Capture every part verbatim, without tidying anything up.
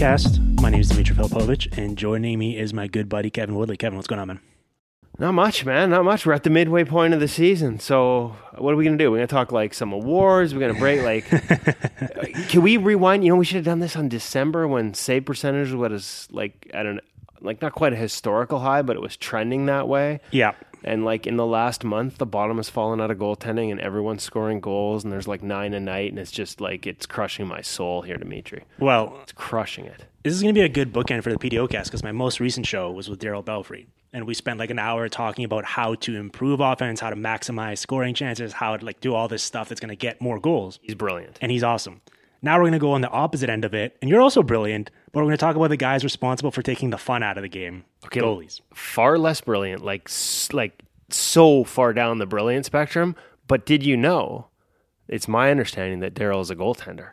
Podcast. My name is Dimitri Filipovic, and joining me is my good buddy Kevin Woodley. Kevin, what's going on, man? Not much, man. Not much. We're at the midway point of the season. So what are we going to do? We're going to talk like some awards. We're going to break like... Can we rewind? You know, we should have done this on December when save percentage was like at an, like not quite a historical high, but it was trending that way. Yeah. And like in the last month, the bottom has fallen out of goaltending and everyone's scoring goals and there's like nine a night and it's just like, it's crushing my soul here, Dimitri. Well, it's crushing it. This is going to be a good bookend for the P D O cast because my most recent show was with Daryl Belfry. And we spent like an hour talking about how to improve offense, how to maximize scoring chances, how to like do all this stuff that's going to get more goals. He's brilliant. And he's awesome. Now we're going to go on the opposite end of it. And you're also brilliant, but we're going to talk about the guys responsible for taking the fun out of the game. Okay, goalies. Far less brilliant, like like so far down the brilliant spectrum. But did you know, it's my understanding that Daryl is a goaltender.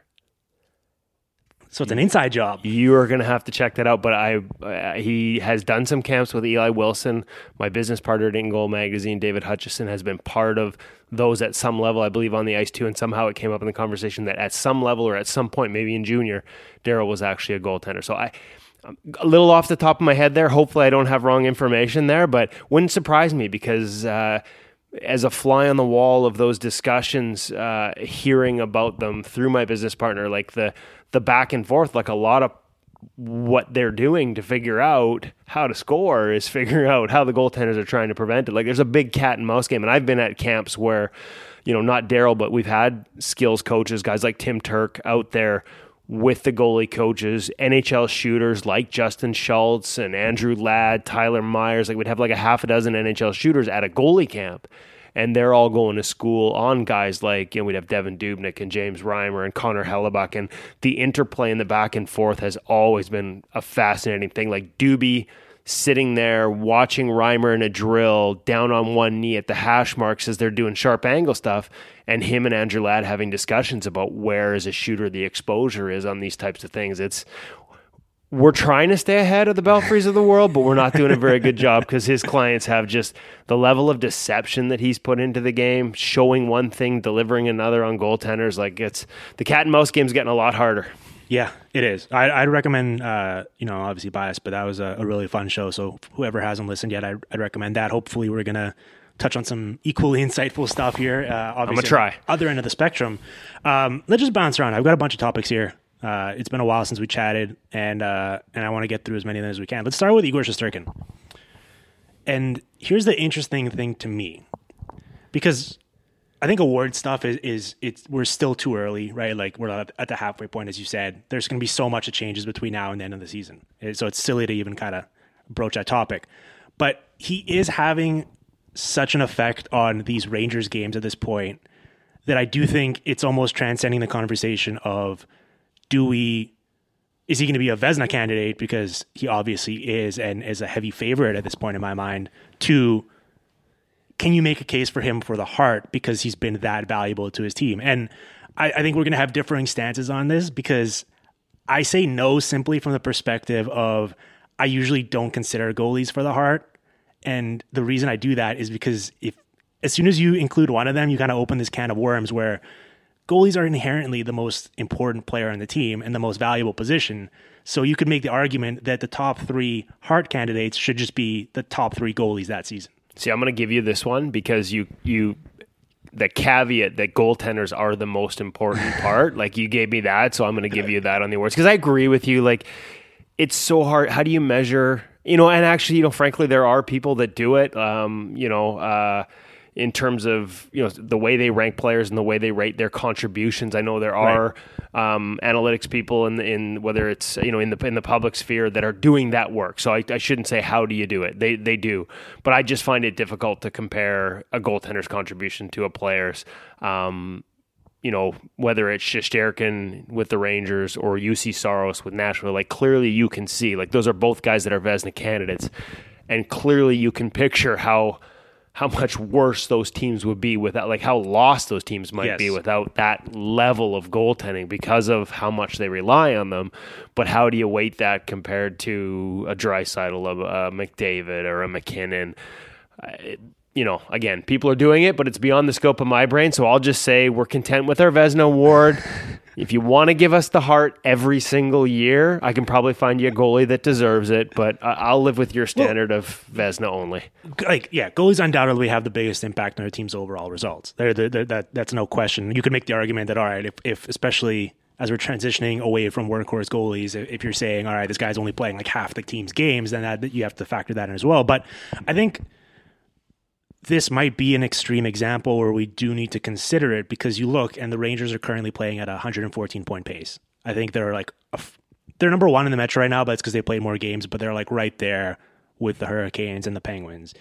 So it's an inside job. You are going to have to check that out. But I, uh, he has done some camps with Eli Wilson. My business partner at In Goal Magazine, David Hutchison, has been part of those at some level, I believe, on the ice too. And somehow it came up in the conversation that at some level or at some point, maybe in junior, Daryl was actually a goaltender. So I, I'm a little off the top of my head there. Hopefully I don't have wrong information there, but wouldn't surprise me because uh, as a fly on the wall of those discussions, uh, hearing about them through my business partner, like the the back and forth, like a lot of what they're doing to figure out how to score is figuring out how the goaltenders are trying to prevent it. Like there's a big cat and mouse game. And I've been at camps where, you know, not Daryl, but we've had skills coaches, guys like Tim Turk out there with the goalie coaches, N H L shooters like Justin Schultz and Andrew Ladd, Tyler Myers. Like we'd have like a half a dozen N H L shooters at a goalie camp. And they're all going to school on guys like, you know, we'd have Devin Dubnyk and James Reimer and Connor Hellebuck. And the interplay in the back and forth has always been a fascinating thing. Like Doobie sitting there watching Reimer in a drill down on one knee at the hash marks as they're doing sharp angle stuff. And him and Andrew Ladd having discussions about where as a shooter the exposure is on these types of things. It's We're trying to stay ahead of the Belfries of the world, but we're not doing a very good job because his clients have just the level of deception that he's put into the game, showing one thing, delivering another on goaltenders. Like it's the cat and mouse game's getting a lot harder. Yeah, it is. I, I'd recommend, uh, you know, obviously biased, but that was a, a really fun show. So whoever hasn't listened yet, I, I'd recommend that. Hopefully we're going to touch on some equally insightful stuff here. Uh, obviously, I'm going to try. Other end of the spectrum. Um, let's just bounce around. I've got a bunch of topics here. Uh, it's been a while since we chatted, and uh, and I want to get through as many of them as we can. Let's start with Igor Shesterkin. And here's the interesting thing to me, because I think award stuff is, is it's we're still too early, right? Like we're at, at the halfway point, as you said. There's going to be so much that changes between now and the end of the season. So it's silly to even kind of broach that topic. But he is having such an effect on these Rangers games at this point that I do think it's almost transcending the conversation of, do we, is he going to be a Vezina candidate? Because he obviously is and is a heavy favorite at this point in my mind. To, can you make a case for him for the Hart because he's been that valuable to his team? And I, I think we're going to have differing stances on this because I say no simply from the perspective of I usually don't consider goalies for the Hart. And the reason I do that is because if as soon as you include one of them, you kind of open this can of worms where goalies are inherently the most important player on the team and the most valuable position. So you could make the argument that the top three Hart candidates should just be the top three goalies that season. See, I'm going to give you this one because you, you, the caveat that goaltenders are the most important part, like you gave me that. So I'm going to give you that on the awards because I agree with you. Like it's so hard. How do you measure, you know, and actually, you know, frankly, there are people that do it, um, you know, uh, in terms of, you know, the way they rank players and the way they rate their contributions. I know there are right. um, analytics people in in whether it's, you know, in the in the public sphere that are doing that work. So I, I shouldn't say how do you do it. They they do, but I just find it difficult to compare a goaltender's contribution to a player's. Um, you know, whether it's Shesterkin with the Rangers or U C Saros with Nashville. Like clearly you can see, like those are both guys that are Vezina candidates, and clearly you can picture how. how much worse those teams would be without, like how lost those teams might yes. be without that level of goaltending because of how much they rely on them. But how do you weight that compared to a Draisaitl, a, a McDavid, or a McKinnon? It, you know, again, people are doing it, but it's beyond the scope of my brain. So I'll just say we're content with our Vezina award. If you want to give us the Hart every single year, I can probably find you a goalie that deserves it, but I'll live with your standard well, of Vezina only. Like, yeah, goalies undoubtedly have the biggest impact on their team's overall results. They're, they're, they're, that That's no question. You could make the argument that, all right, if, if especially as we're transitioning away from workhorse goalies, if you're saying, all right, this guy's only playing like half the team's games, then that, you have to factor that in as well. But I think this might be an extreme example where we do need to consider it, because you look and the Rangers are currently playing at a one hundred fourteen point pace. I think they're like, a, they're number one in the Metro right now, but it's because they played more games, but they're like right there with the Hurricanes and the Penguins.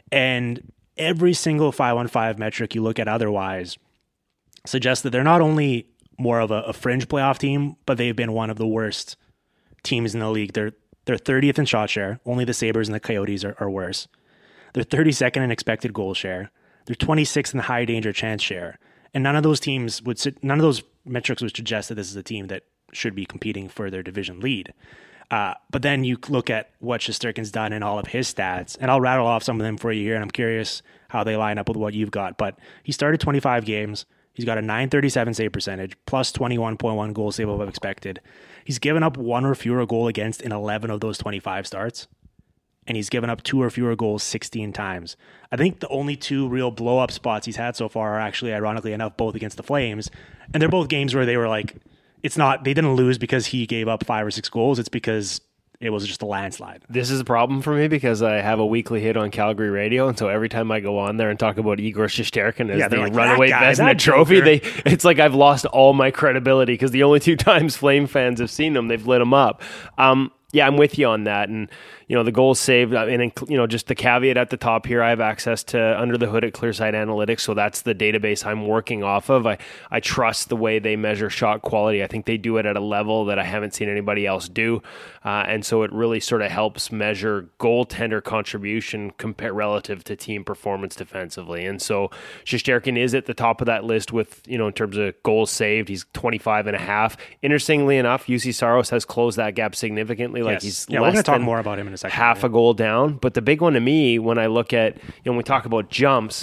And every single five on five metric you look at otherwise suggests that they're not only more of a, a fringe playoff team, but they've been one of the worst teams in the league. They're, they're thirtieth in shot share. Only the Sabres and the Coyotes are, are worse. They're thirty-second in expected goal share. They're twenty-sixth in high danger chance share. And none of those teams would, none of those metrics would suggest that this is a team that should be competing for their division lead. Uh, but then you look at what Shesterkin's done in all of his stats, and I'll rattle off some of them for you here, and I'm curious how they line up with what you've got. But he started twenty-five games. He's got a nine thirty-seven save percentage, plus twenty-one point one goal save above expected. He's given up one or fewer goal against in eleven of those twenty-five starts. And he's given up two or fewer goals sixteen times. I think the only two real blow-up spots he's had so far are actually, ironically enough, both against the Flames. And they're both games where they were like, it's not, they didn't lose because he gave up five or six goals. It's because it was just a landslide. This is a problem for me because I have a weekly hit on Calgary radio, and so every time I go on there and talk about Igor Shesterkin as yeah, the like, runaway guy, Vezina trophy, they it's like I've lost all my credibility because the only two times Flame fans have seen him, they've lit him up. Um, yeah, I'm with you on that, and you know, the goals saved, and you know, just the caveat at the top here, I have access to under the hood at Clearside Analytics, so that's the database I'm working off of. I, I trust the way they measure shot quality. I think they do it at a level that I haven't seen anybody else do, uh, and so it really sort of helps measure goaltender contribution compare relative to team performance defensively. And so Shesterkin is at the top of that list with, you know, in terms of goals saved, he's twenty-five and a half. Interestingly enough, U C Saros has closed that gap significantly. Like yes. he's yeah, less we're going to talk than more about him in a second. half yeah. a goal down. But the big one to me, when I look at, you know, when we talk about jumps,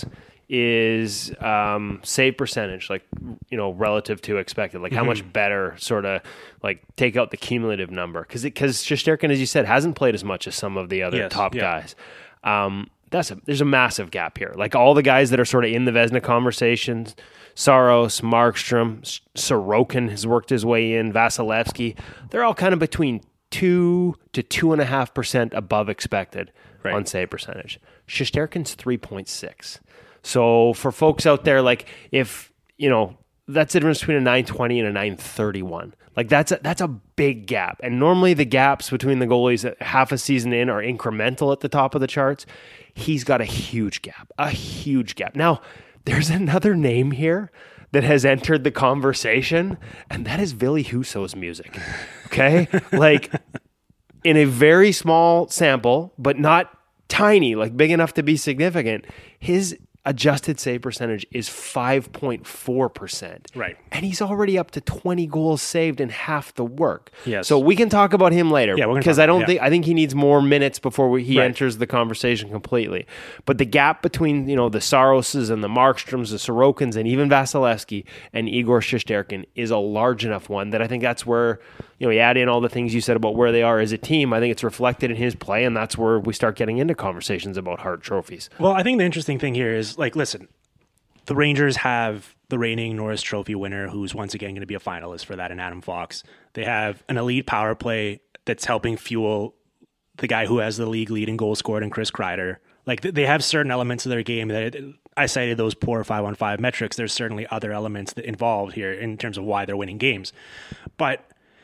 is um, save percentage, like, you know, relative to expected, like mm-hmm. how much better, sort of like take out the cumulative number. Because because Shesterkin, as you said, hasn't played as much as some of the other yes. top yeah. guys. Um, that's a, there's a massive gap here. Like all the guys that are sort of in the Vezina conversations, Saros, Markstrom, Sorokin has worked his way in, Vasilevsky, they're all kind of between two to two and a half percent above expected right. on save percentage. Shesterkin's three point six. So for folks out there, like if, you know, that's the difference between a nine twenty and a nine thirty-one. Like that's a, that's a big gap. And normally the gaps between the goalies half a season in are incremental at the top of the charts. He's got a huge gap, a huge gap. Now, there's another name here that has entered the conversation, and that is Ville Husso's music. Okay? Like in a very small sample, but not tiny, like big enough to be significant, his adjusted save percentage is five point four percent. Right. And he's already up to twenty goals saved in half the work. Yes. So we can talk about him later. Yeah, because I don't yeah. think I think he needs more minutes before we, he right. enters the conversation completely. But the gap between, you know, the Saroses and the Markstroms, the Sorokins, and even Vasilevsky and Igor Shesterkin is a large enough one that I think that's where, you know, you add in all the things you said about where they are as a team. I think it's reflected in his play, and that's where we start getting into conversations about Hart trophies. Well, I think the interesting thing here is, like, listen, the Rangers have the reigning Norris Trophy winner, who's once again going to be a finalist for that in Adam Fox. They have an elite power play that's helping fuel the guy who has the league leading goal scored in Chris Kreider. Like, they have certain elements of their game that I cited those poor five on five metrics. There's certainly other elements that involved here in terms of why they're winning games. But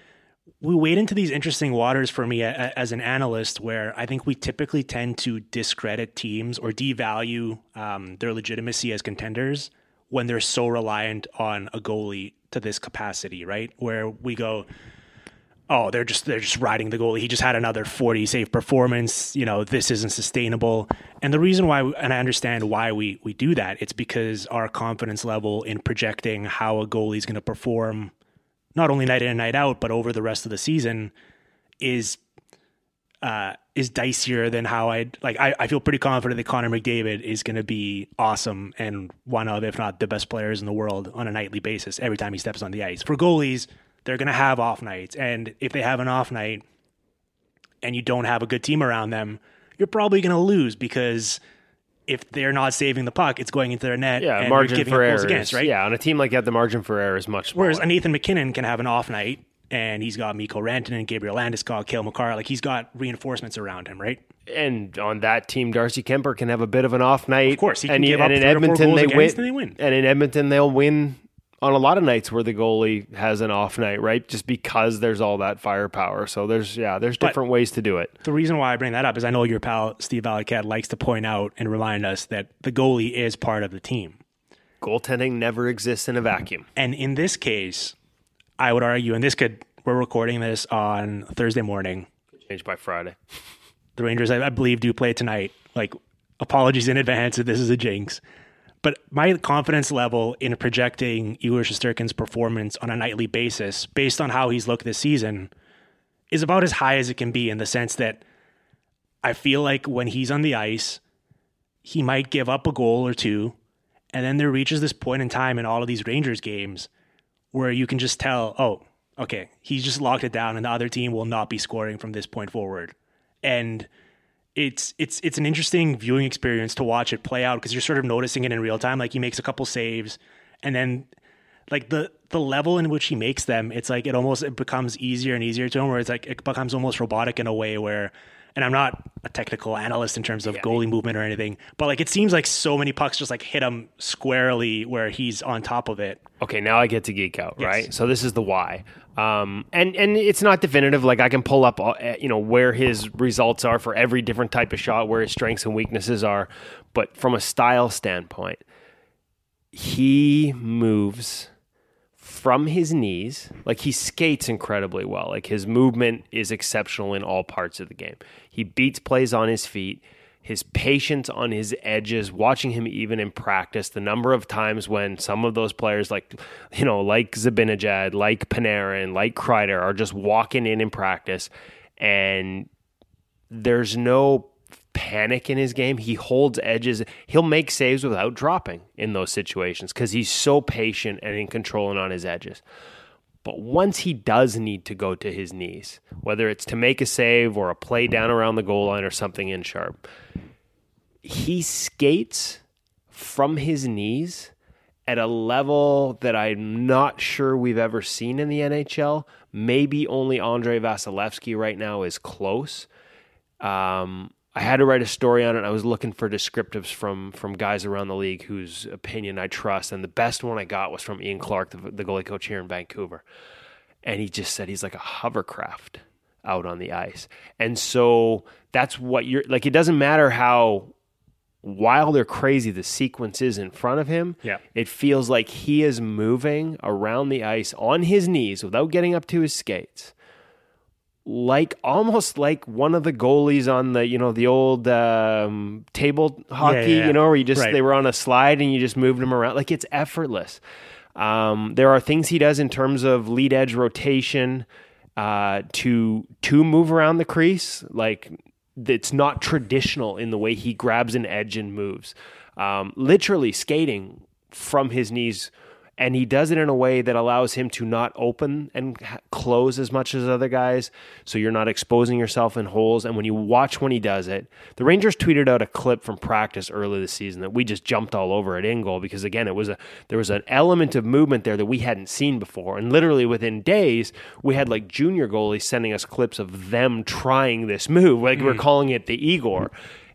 we wade into these interesting waters for me as an analyst, where I think we typically tend to discredit teams or devalue um, their legitimacy as contenders when they're so reliant on a goalie to this capacity, right? Where we go, oh, they're just they're just riding the goalie. He just had another forty save performance. You know, this isn't sustainable. And the reason why, and I understand why we we do that, it's because our confidence level in projecting how a goalie is going to perform, not only night in and night out, but over the rest of the season, is uh, is dicier than how I'd like. I, I feel pretty confident that Connor McDavid is going to be awesome and one of, if not the best players in the world on a nightly basis every time he steps on the ice. For goalies, they're going to have off nights. And if they have an off night and you don't have a good team around them, you're probably going to lose because if they're not saving the puck, it's going into their net. Yeah, and margin you're giving for up error. goals against, right? Yeah, on a team like that, the margin for error is much smaller. Whereas a Nathan McKinnon can have an off night and he's got Mikko Rantanen, Gabriel Landeskog, Cale Makar. Like he's got reinforcements around him, right? And on that team, Darcy Kemper can have a bit of an off night. Of course, he can and, give and up in three or four Edmonton goals they against win. and they win. And in Edmonton, they'll win on a lot of nights where the goalie has an off night, right? Just because there's all that firepower. So there's yeah, there's different but ways to do it. The reason why I bring that up is I know your pal Steve Valiquette likes to point out and remind us that the goalie is part of the team. Goaltending never exists in a vacuum. And in this case, I would argue, and this could we're recording this on Thursday morning. Change by Friday. The Rangers, I, I believe, do play tonight. Like, apologies in advance if this is a jinx. But my confidence level in projecting Igor Shesterkin's performance on a nightly basis, based on how he's looked this season, is about as high as it can be in the sense that I feel like when he's on the ice, he might give up a goal or two, and then there reaches this point in time in all of these Rangers games where you can just tell, oh, okay, he's just locked it down and the other team will not be scoring from this point forward. And it's it's it's an interesting viewing experience to watch it play out because you're sort of noticing it in real time. Like he makes a couple saves and then like the the level in which he makes them, it's like it almost it becomes easier and easier to him where it's like it becomes almost robotic in a way where, and I'm not a technical analyst in terms of yeah. goalie movement or anything, but like it seems like so many pucks just like hit him squarely where he's on top of it. Okay, now I get to geek out, Yes. right? So this is the why. Um, and, and it's not definitive. Like I can pull up, uh, you know, where his results are for every different type of shot, where his strengths and weaknesses are. But from a style standpoint, he moves from his knees, like he skates incredibly well. Like his movement is exceptional in all parts of the game. He beats plays on his feet. His patience on his edges, watching him even in practice, the number of times when some of those players like, you know, like Zibanejad, like Panarin, like Kreider are just walking in in practice and there's no panic in his game. He holds edges. He'll make saves without dropping in those situations because he's so patient and in control and on his edges. But once he does need to go to his knees, whether it's to make a save or a play down around the goal line or something in sharp, he skates from his knees at a level that I'm not sure we've ever seen in the N H L. Maybe only Andrei Vasilevsky right now is close. Um, I had to write a story on it. I was looking for descriptives from from guys around the league whose opinion I trust, and the best one I got was from Ian Clark, the, the goalie coach here in Vancouver. And he just said he's like a hovercraft out on the ice. And so that's what you're like. It doesn't matter how wild or crazy the sequence is in front of him. Yeah. It feels like he is moving around the ice on his knees without getting up to his skates. Like almost like one of the goalies on the, you know, the old um, table hockey, yeah, yeah, yeah. you know, where you just, right. they were on a slide and you just moved them around. Like it's effortless. Um, there are things he does in terms of lead edge rotation uh, to, to move around the crease. Like it's not traditional in the way he grabs an edge and moves. Um, literally skating from his knees. And he does it in a way that allows him to not open and close as much as other guys, so you're not exposing yourself in holes. And when you watch when he does it, the Rangers tweeted out a clip from practice early this season that we just jumped all over at InGoal because, again, it was a there was an element of movement there that we hadn't seen before. And literally within days, we had like junior goalies sending us clips of them trying this move. Like mm. we're calling it the Igor.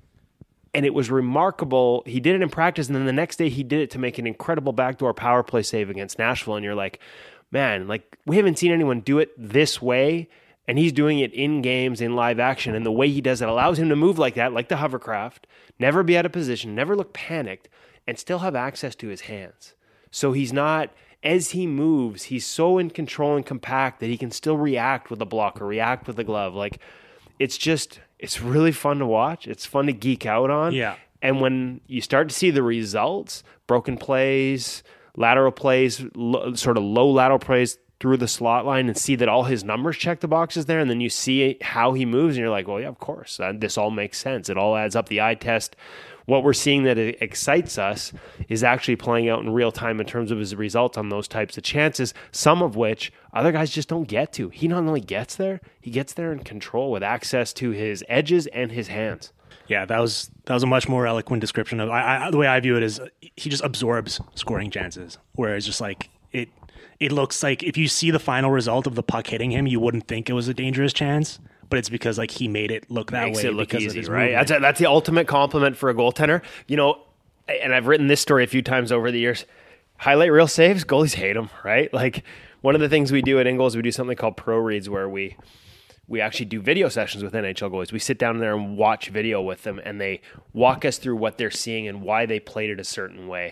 And it was remarkable. He did it in practice, and then the next day he did it to make an incredible backdoor power play save against Nashville. And you're like, man, like we haven't seen anyone do it this way, and he's doing it in games, in live action. And the way he does it allows him to move like that, like the hovercraft, never be out of position, never look panicked, and still have access to his hands. So he's not, as he moves, he's so in control and compact that he can still react with a block or react with a glove. Like it's just... It's really fun to watch. It's fun to geek out on. Yeah. And when you start to see the results, broken plays, lateral plays, lo- sort of low lateral plays, through the slot line and see that all his numbers check the boxes there, and then you see how he moves, and you're like, well, yeah, of course. Uh, this all makes sense. It all adds up. The eye test, what we're seeing that it excites us is actually playing out in real time in terms of his results on those types of chances, some of which other guys just don't get to. He not only gets there, he gets there in control with access to his edges and his hands. Yeah, that was that was a much more eloquent description of I, I, the way I view it is he just absorbs scoring chances, whereas just like it it looks like if you see the final result of the puck hitting him, you wouldn't think it was a dangerous chance, but it's because like he made it look that Makes way it look because easy, of his right? movement. That's a, that's the ultimate compliment for a goaltender. You know, and I've written this story a few times over the years. Highlight reel saves, goalies hate them, right? Like one of the things we do at Ingles, we do something called pro reads where we we actually do video sessions with N H L goalies. We sit down there and watch video with them, and they walk us through what they're seeing and why they played it a certain way.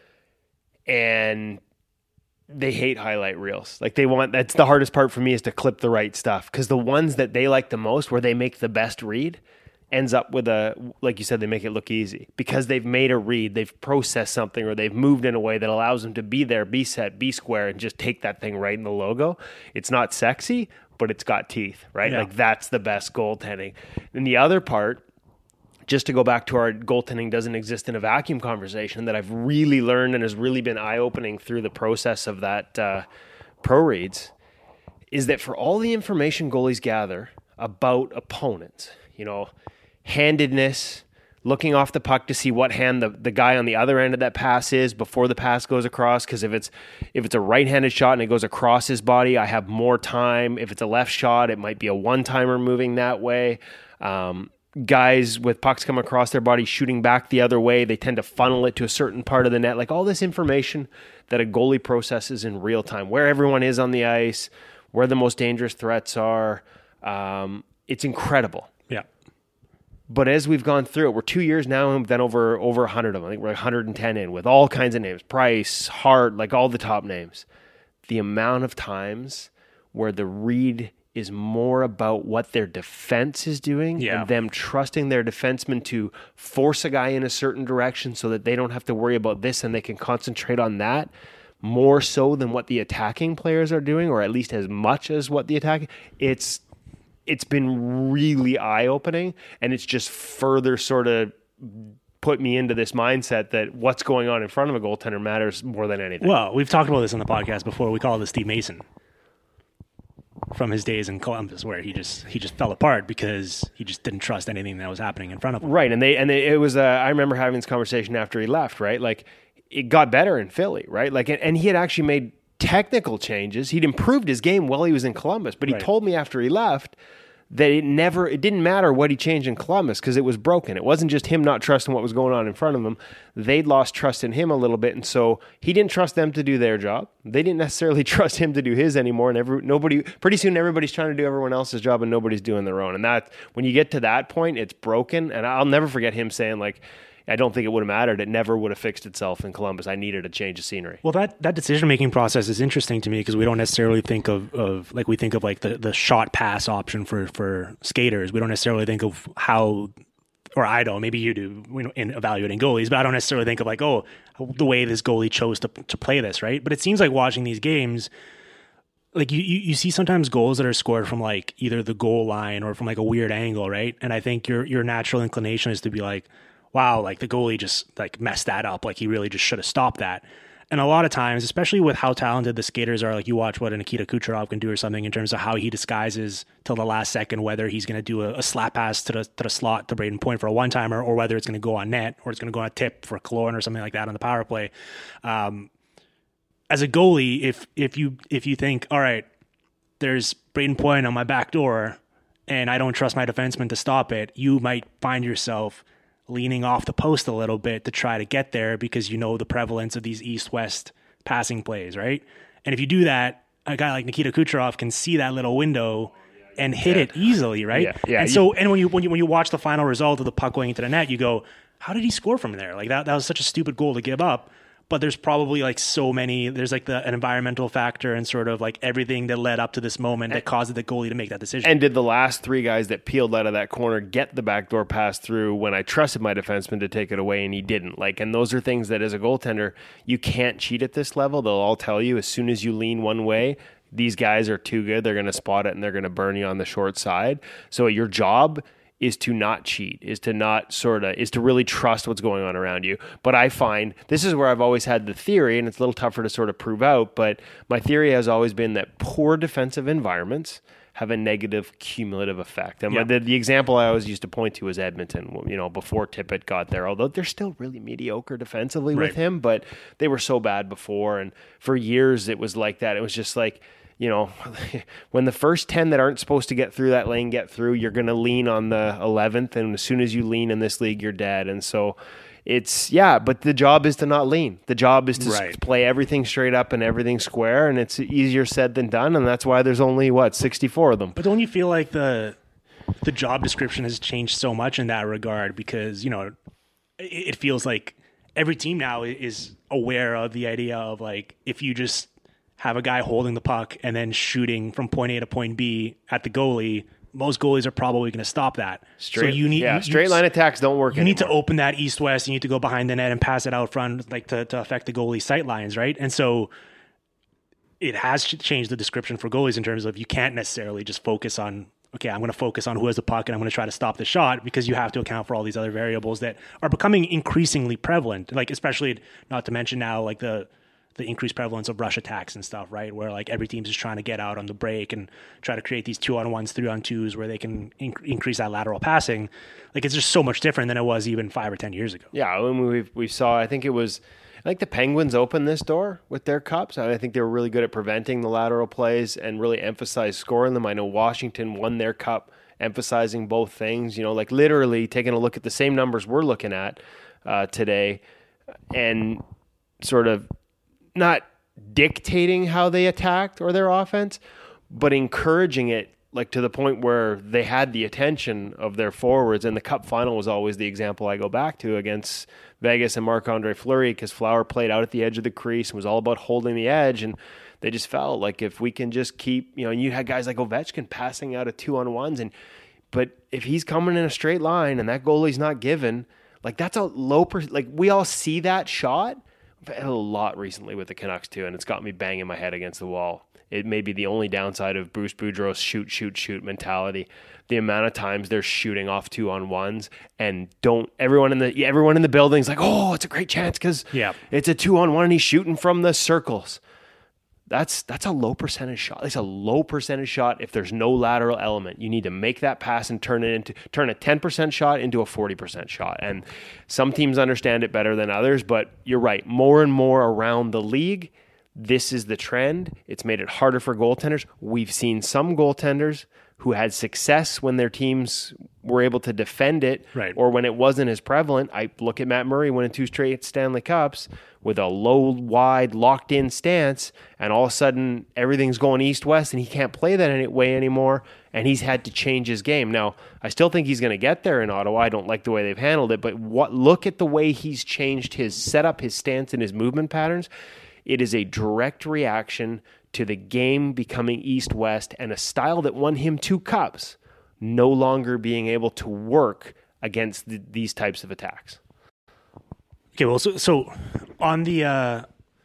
And they hate highlight reels. Like they want, that's the hardest part for me is to clip the right stuff. Because the ones that they like the most, where they make the best read, ends up with a, like you said, they make it look easy. Because they've made a read, they've processed something, or they've moved in a way that allows them to be there, be set, be square, and just take that thing right in the logo. It's not sexy, but it's got teeth, right? Yeah. Like that's the best goaltending. And the other part, just to go back to our goaltending doesn't exist in a vacuum conversation, that I've really learned and has really been eye-opening through the process of that uh, pro reads, is that for all the information goalies gather about opponents, you know, handedness, looking off the puck to see what hand the, the guy on the other end of that pass is before the pass goes across, because if it's if it's a right-handed shot and it goes across his body, I have more time. If it's a left shot, it might be a one-timer moving that way. Um, guys with pucks come across their body shooting back the other way, they tend to funnel it to a certain part of the net. Like all this information that a goalie processes in real time, where everyone is on the ice, where the most dangerous threats are. Um, it's incredible. Yeah. But as we've gone through it, we're two years now and we've done over over one hundred of them. I think we're one hundred ten in with all kinds of names. Price, Hart, like all the top names. The amount of times where the read is more about what their defense is doing Yeah. and them trusting their defenseman to force a guy in a certain direction so that they don't have to worry about this and they can concentrate on that more so than what the attacking players are doing, or at least as much as what the attacking. It's it's been really eye-opening, and it's just further sort of put me into this mindset that what's going on in front of a goaltender matters more than anything. Well, we've talked about this on the podcast before. We call it the Steve Mason from his days in Columbus, where he just he just fell apart because he just didn't trust anything that was happening in front of him. Right, and they and they, it was. Uh, I remember having this conversation after he left. Right, like it got better in Philly. Right, like and, and he had actually made technical changes. He'd improved his game while he was in Columbus, but he Right. told me after he left that it never, it didn't matter what he changed in Columbus because it was broken. It wasn't just him not trusting what was going on in front of him. They'd lost trust in him a little bit, and so he didn't trust them to do their job. They didn't necessarily trust him to do his anymore, and every, nobody, pretty soon everybody's trying to do everyone else's job and nobody's doing their own. And that, when you get to that point, it's broken. And I'll never forget him saying, like, I don't think it would have mattered. It never would have fixed itself in Columbus. I needed a change of scenery. Well, that, that decision-making process is interesting to me because we don't necessarily think of, of like we think of like the, the shot pass option for, for skaters. We don't necessarily think of how, or I don't, maybe you do you know, in evaluating goalies, but I don't necessarily think of like, oh, the way this goalie chose to to play this, right? But it seems like watching these games, like you, you, you see sometimes goals that are scored from like either the goal line or from like a weird angle, right? And I think your your natural inclination is to be like, wow, like the goalie just like messed that up. Like he really just should have stopped that. And a lot of times, especially with how talented the skaters are, like you watch what a Nikita Kucherov can do or something in terms of how he disguises till the last second, whether he's going to do a, a slap pass to the to the slot to Braden Point for a one-timer, or whether it's going to go on net, or it's going to go on a tip for a Killorn or something like that on the power play. Um, as a goalie, if if you if you think, all right, there's Braden Point on my back door, and I don't trust my defenseman to stop it, you might find yourself leaning off the post a little bit to try to get there because you know the prevalence of these east-west passing plays, right? And if you do that, a guy like Nikita Kucherov can see that little window and hit Yeah. it easily, right? Yeah, yeah. And so, and when you when you when you watch the final result of the puck going into the net, you go, "How did he score from there? Like that that was such a stupid goal to give up." But there's probably like so many, there's like the an environmental factor and sort of like everything that led up to this moment that caused the goalie to make that decision. And did the last three guys that peeled out of that corner get the backdoor pass through when I trusted my defenseman to take it away and he didn't? Like, and those are things that as a goaltender, you can't cheat at this level. They'll all tell you as soon as you lean one way, these guys are too good. They're going to spot it and they're going to burn you on the short side. So your job is to not cheat, is to not sort of, is to really trust what's going on around you. But I find, this is where I've always had the theory, and it's a little tougher to sort of prove out, but my theory has always been that poor defensive environments have a negative cumulative effect. And Yep. the, the example I always used to point to is Edmonton, you know, before Tippett got there, although they're still really mediocre defensively Right. with him, but they were so bad before. And for years it was like that. It was just like, you know, when the first ten that aren't supposed to get through that lane get through, you're going to lean on the eleventh. And as soon as you lean in this league, you're dead. And so it's, yeah, but the job is to not lean. The job is to Right. s- play everything straight up and everything square. And it's easier said than done. And that's why there's only, what, sixty-four of them. But don't you feel like the the job description has changed so much in that regard? Because, you know, it, it feels like every team now is aware of the idea of, like, if you just have a guy holding the puck and then shooting from point A to point B at the goalie, most goalies are probably going to stop that. Straight, so you need yeah, you, straight line attacks don't work You need to anymore. open that east-west. You need to go behind the net and pass it out front, like to, to affect the goalie sight lines, right? And so it has ch- changed the description for goalies in terms of you can't necessarily just focus on, okay, I'm going to focus on who has the puck and I'm going to try to stop the shot, because you have to account for all these other variables that are becoming increasingly prevalent. Like, especially, not to mention now, like the the increased prevalence of rush attacks and stuff, right? Where like every team's just trying to get out on the break and try to create these two on ones, three on twos where they can inc- increase that lateral passing. Like, it's just so much different than it was even five or ten years ago. Yeah, when we we saw, I think it was, I think the Penguins opened this door with their cups. I think they were really good at preventing the lateral plays and really emphasized scoring them. I know Washington won their cup emphasizing both things, you know, like literally taking a look at the same numbers we're looking at uh, today and sort of not dictating how they attacked or their offense, but encouraging it, like to the point where they had the attention of their forwards. And the cup final was always the example I go back to against Vegas and Marc-Andre Fleury, because Flower played out at the edge of the crease and was all about holding the edge. And they just felt like if we can just keep, you know, and you had guys like Ovechkin passing out of two on ones. And, but if he's coming in a straight line and that goalie's not given, like that's a low, per, like we all see that shot. I've had a lot recently with the Canucks too, and it's got me banging my head against the wall. It may be the only downside of Bruce Boudreau's shoot, shoot, shoot mentality. The amount of times they're shooting off two on ones and don't everyone in the everyone in the building's like, oh, it's a great chance because Yeah. it's a two on one and he's shooting from the circles. That's that's a low percentage shot. It's a low percentage shot if there's no lateral element. You need to make that pass and turn it into turn a ten percent shot into a forty percent shot. And some teams understand it better than others, but you're right. More and more around the league, this is the trend. It's made it harder for goaltenders. We've seen some goaltenders who had success when their teams were able to defend it, Right. or when it wasn't as prevalent. I look at Matt Murray winning two straight Stanley Cups with a low, wide, locked-in stance, and all of a sudden everything's going east-west, and he can't play that any way anymore, and he's had to change his game. Now, I still think he's going to get there in Ottawa. I don't like the way they've handled it, but what look at the way he's changed his setup, his stance, and his movement patterns. It is a direct reaction to the game becoming east-west and a style that won him two cups, no longer being able to work against th- these types of attacks. Okay, well, so, so on the uh,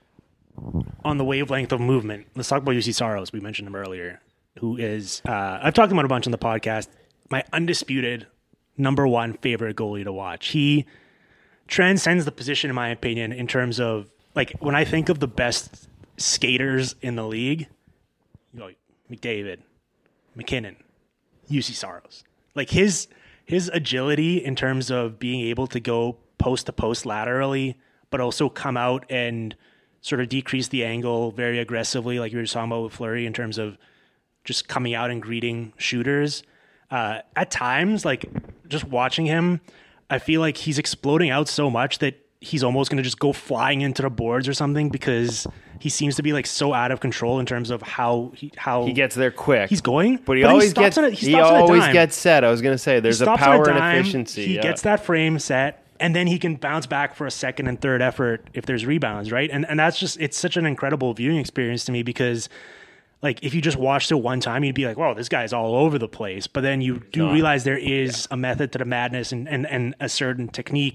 on the wavelength of movement, let's talk about U C Saros. We mentioned him earlier, who is uh, I've talked about a bunch on the podcast. My undisputed number one favorite goalie to watch. He transcends the position, in my opinion, in terms of, like, when I think of the best skaters in the league, you know, McDavid, McKinnon, U C Saros. Like his his agility in terms of being able to go post to post laterally, but also come out and sort of decrease the angle very aggressively, like you were talking about with Fleury, in terms of just coming out and greeting shooters. Uh, at times, like just watching him, I feel like he's exploding out so much that he's almost going to just go flying into the boards or something, because he seems to be like so out of control in terms of how he how He gets there quick. he's going, but he always stops gets on a, he, he stops on a always dime. gets set. I was going to say there's He a stops on power dime, and efficiency. He yeah. gets that frame set, and then he can bounce back for a second and third effort if there's rebounds, right? And and that's just, it's such an incredible viewing experience to me, because like if you just watched it one time, you'd be like, "Whoa, this guy's all over the place." But then you do not. realize there is yeah. a method to the madness and, and and a certain technique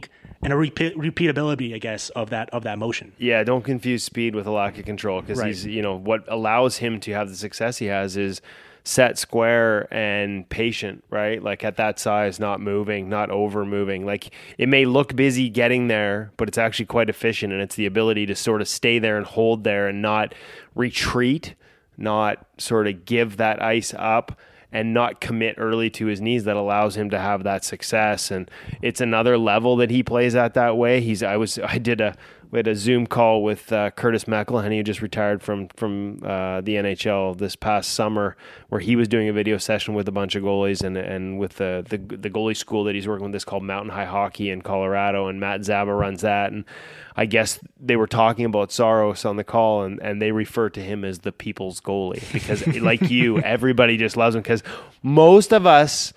and a repeat, repeatability, I guess, of that of that motion. Yeah, don't confuse speed with a lack of control, because Right. he's, you know, what allows him to have the success he has is set, square, and patient, right? Like at that size, not moving, not over moving. Like it may look busy getting there, but it's actually quite efficient, and it's the ability to sort of stay there and hold there and not retreat, not sort of give that ice up, and not commit early to his knees that allows him to have that success. And it's another level that he plays at that way. He's, I was, I did a, we had a Zoom call with uh, Curtis McElhenney, who just retired from, from uh, the N H L this past summer, where he was doing a video session with a bunch of goalies and, and with the, the, the goalie school that he's working with, this called Mountain High Hockey in Colorado. And Matt Zaba runs that. And I guess they were talking about Saros on the call, and, and they refer to him as the people's goalie, because like you, everybody just loves him, because most of us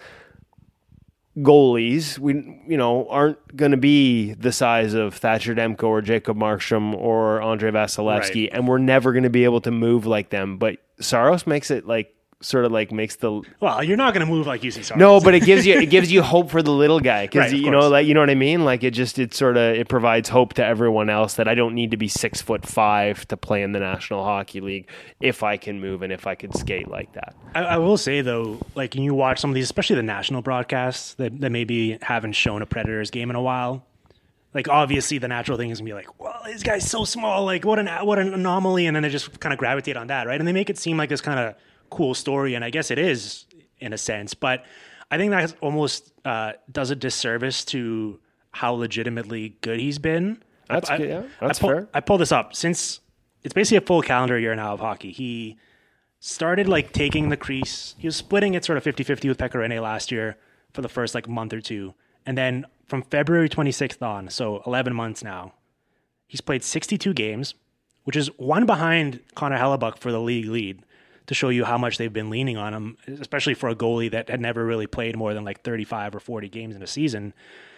goalies, we you know, aren't going to be the size of Thatcher Demko or Jacob Markstrom or Andrei Vasilevsky, Right. and we're never going to be able to move like them. But Saros makes it like sort of like makes the Well, you're not going to move like U C Saros. no, but it gives you it gives you hope for the little guy, because Right, of you know, course. like, you know what I mean. Like it just it sort of it provides hope to everyone else that I don't need to be six foot five to play in the National Hockey League if I can move and if I could skate like that. I, I will say though, like when you watch some of these, especially the national broadcasts that, that maybe haven't shown a Predators game in a while, like obviously the natural thing is gonna be like, well, this guy's so small, like what an what an anomaly, and then they just kind of gravitate on that, right? And they make it seem like this kind of cool story, and I guess it is in a sense, but I think that almost uh, does a disservice to how legitimately good he's been. That's I, good, yeah, that's I pull, fair. I pulled this up since it's basically a full calendar year now of hockey. He started like taking the crease. He was splitting it sort of fifty-fifty with Pekka Rinne last year for the first like month or two. And then from February twenty-sixth on, so eleven months now, he's played sixty-two games, which is one behind Connor Hellebuck for the league lead, to show you how much they've been leaning on him, especially for a goalie that had never really played more than like thirty-five or forty games in a season.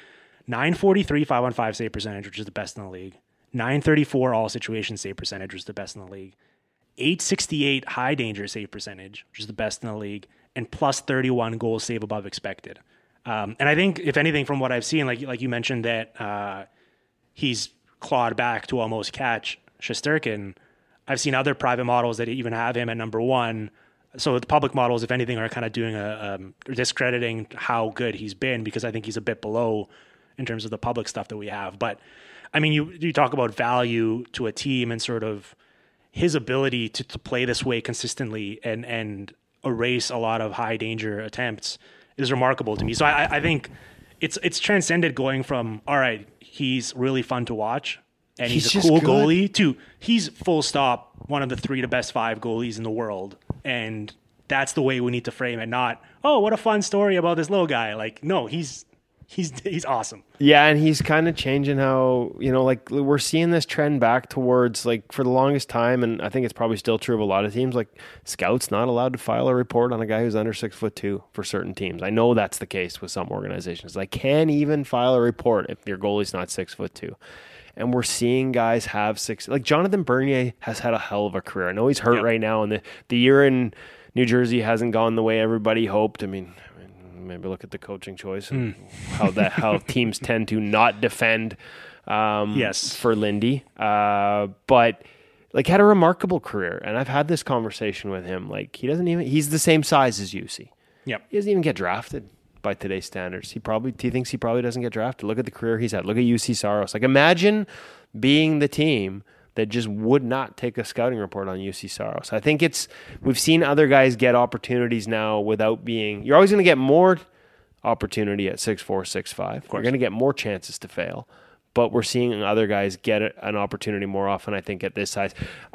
nine forty-three five on five save percentage, which is the best in the league. nine thirty-four all situation save percentage, which is the best in the league. eight sixty-eight high danger save percentage, which is the best in the league, and plus thirty-one goals save above expected. Um, and I think, if anything, from what I've seen, like like you mentioned, that uh, he's clawed back to almost catch Shesterkin. I've seen other private models that even have him at number one. So the public models, if anything, are kind of doing a um, discrediting how good he's been, because I think he's a bit below in terms of the public stuff that we have. But I mean, you you talk about value to a team and sort of his ability to, to play this way consistently and and erase a lot of high danger attempts is remarkable to me. So I, I think it's it's transcended going from, all right, he's really fun to watch and he's, He's a just cool good. goalie, to he's full stop one of the three to best five goalies in the world. And that's the way we need to frame it. Not, oh, what a fun story about this little guy. Like, no, he's he's he's awesome. Yeah, and he's kind of changing how, you know, like we're seeing this trend back towards, like, for the longest time, and I think it's probably still true of a lot of teams, like scouts not allowed to file a report on a guy who's under six foot two for certain teams. I know that's the case with some organizations. Like, can't even file a report if your goalie's not six foot two. And we're seeing guys have six, like Jonathan Bernier has had a hell of a career. I know he's hurt Yep. right now, and the, the year in New Jersey hasn't gone the way everybody hoped. I mean, maybe look at the coaching choice and how that how teams tend to not defend um, Yes. for Lindy. Uh, but like had a remarkable career, and I've had this conversation with him. Like he doesn't even he's the same size as U C. Yep. He doesn't even get drafted by today's standards. He probably he thinks he probably doesn't get drafted. Look at the career he's had. Look at U C Saros. Like imagine being the team that just would not take a scouting report on U C Saros. I think it's we've seen other guys get opportunities now without being. You're always going to get more opportunity at six four, six five. You're going to get more chances to fail, but we're seeing other guys get an opportunity more often. I think at this size.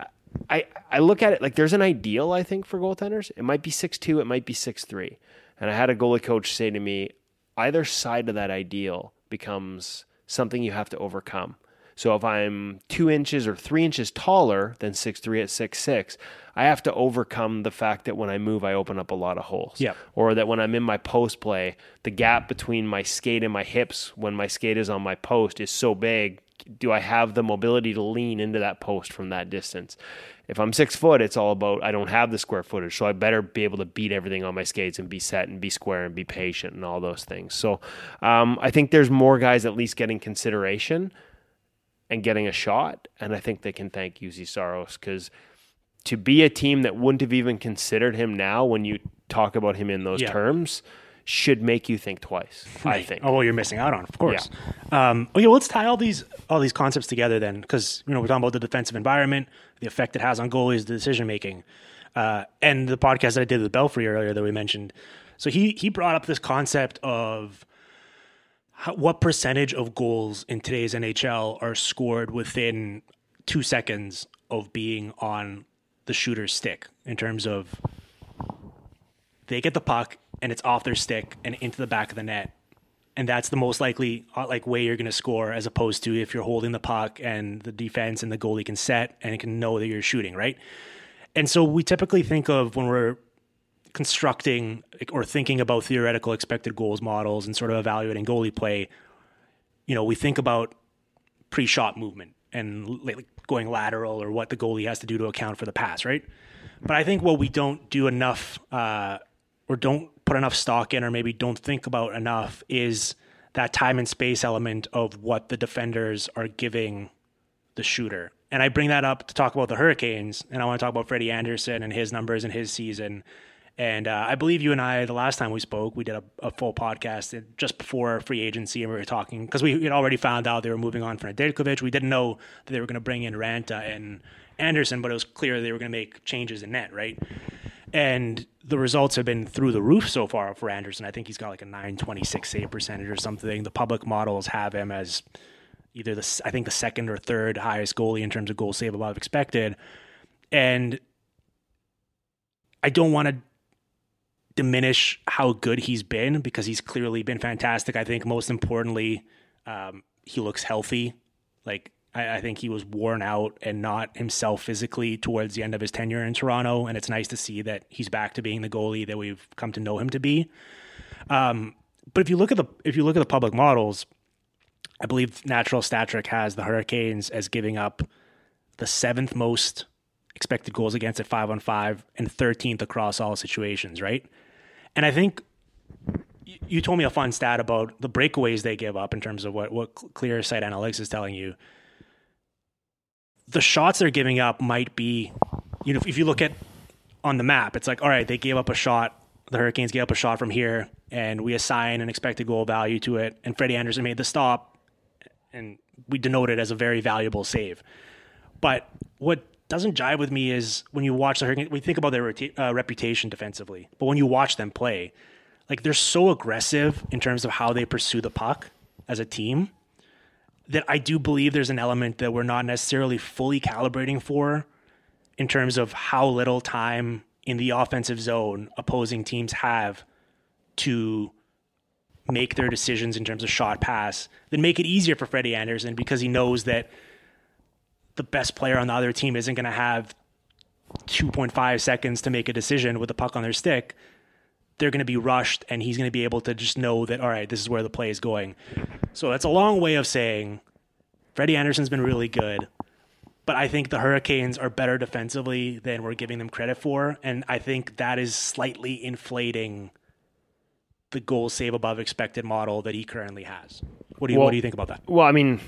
I, I look at it like there's an ideal, I think, for goaltenders. It might be six two, it might be six three. And I had a goalie coach say to me, either side of that ideal becomes something you have to overcome. So if I'm two inches or three inches taller than six three at six six, I have to overcome the fact that when I move, I open up a lot of holes. Yeah. Or that when I'm in my post play, the gap between my skate and my hips when my skate is on my post is so big do I have the mobility to lean into that post from that distance? If I'm six foot, it's all about, I don't have the square footage, so I better be able to beat everything on my skates and be set and be square and be patient and all those things. So um, I think there's more guys at least getting consideration and getting a shot, and I think they can thank U Z Saros, because to be a team that wouldn't have even considered him now when you talk about him in those yeah. terms should make you think twice, right. I think. Oh, well, you're missing out on, of course. Yeah. Um, okay, well, let's tie all these all these concepts together then, because you know we're talking about the defensive environment, the effect it has on goalies, the decision making, uh, and the podcast that I did with Belfry earlier that we mentioned. So he he brought up this concept of how, what percentage of goals in today's N H L are scored within two seconds of being on the shooter's stick, in terms of they get the puck and it's off their stick and into the back of the net. And that's the most likely like way you're going to score, as opposed to if you're holding the puck and the defense and the goalie can set and it can know that you're shooting, right? And so we typically think of, when we're constructing or thinking about theoretical expected goals models and sort of evaluating goalie play, you know, we think about pre-shot movement and like going lateral, or what the goalie has to do to account for the pass, right? But I think what we don't do enough uh, or don't put enough stock in, or maybe don't think about enough, is that time and space element of what the defenders are giving the shooter. And I bring that up to talk about the Hurricanes, and I want to talk about Freddie Andersen and his numbers in his season. And uh, I believe you and I, the last time we spoke, we did a, a full podcast just before free agency, and we were talking, because we had already found out they were moving on from Nedeljkovic. We didn't know that they were going to bring in Ranta and Anderson, but it was clear they were going to make changes in net, right? And the results have been through the roof so far for Anderson. I think he's got like a nine twenty-six save percentage or something. The public models have him as either the, I think the second or third highest goalie in terms of goal save above expected. And I don't want to diminish how good he's been, because he's clearly been fantastic. I think most importantly, um, he looks healthy. Like, I, I think he was worn out and not himself physically towards the end of his tenure in Toronto. And it's nice to see that he's back to being the goalie that we've come to know him to be. Um, but if you look at the, if you look at the public models, I believe Natural Stat Trick has the Hurricanes as giving up the seventh most expected goals against at five on five and thirteenth across all situations, right? And I think you told me a fun stat about the breakaways they give up in terms of what, what Clear Sight Analytics is telling you. The shots they're giving up might be, you know, if you look at on the map, it's like, all right, they gave up a shot. The Hurricanes gave up a shot from here, and we assign an expected goal value to it. And Freddie Andersen made the stop, and we denote it as a very valuable save. But what doesn't jive with me is when you watch the Hurricanes, we think about their reta- uh, reputation defensively, but when you watch them play, like, they're so aggressive in terms of how they pursue the puck as a team that I do believe there's an element that we're not necessarily fully calibrating for in terms of how little time in the offensive zone opposing teams have to make their decisions in terms of shot pass, that make it easier for Freddie Andersen, because he knows that the best player on the other team isn't going to have two point five seconds to make a decision with the puck on their stick. They're going to be rushed, and he's going to be able to just know that, all right, this is where the play is going. So that's a long way of saying Freddie Andersen's been really good, but I think the Hurricanes are better defensively than we're giving them credit for, and I think that is slightly inflating the goal save above expected model that he currently has. What do you, well, what do you think about that? Well, I mean,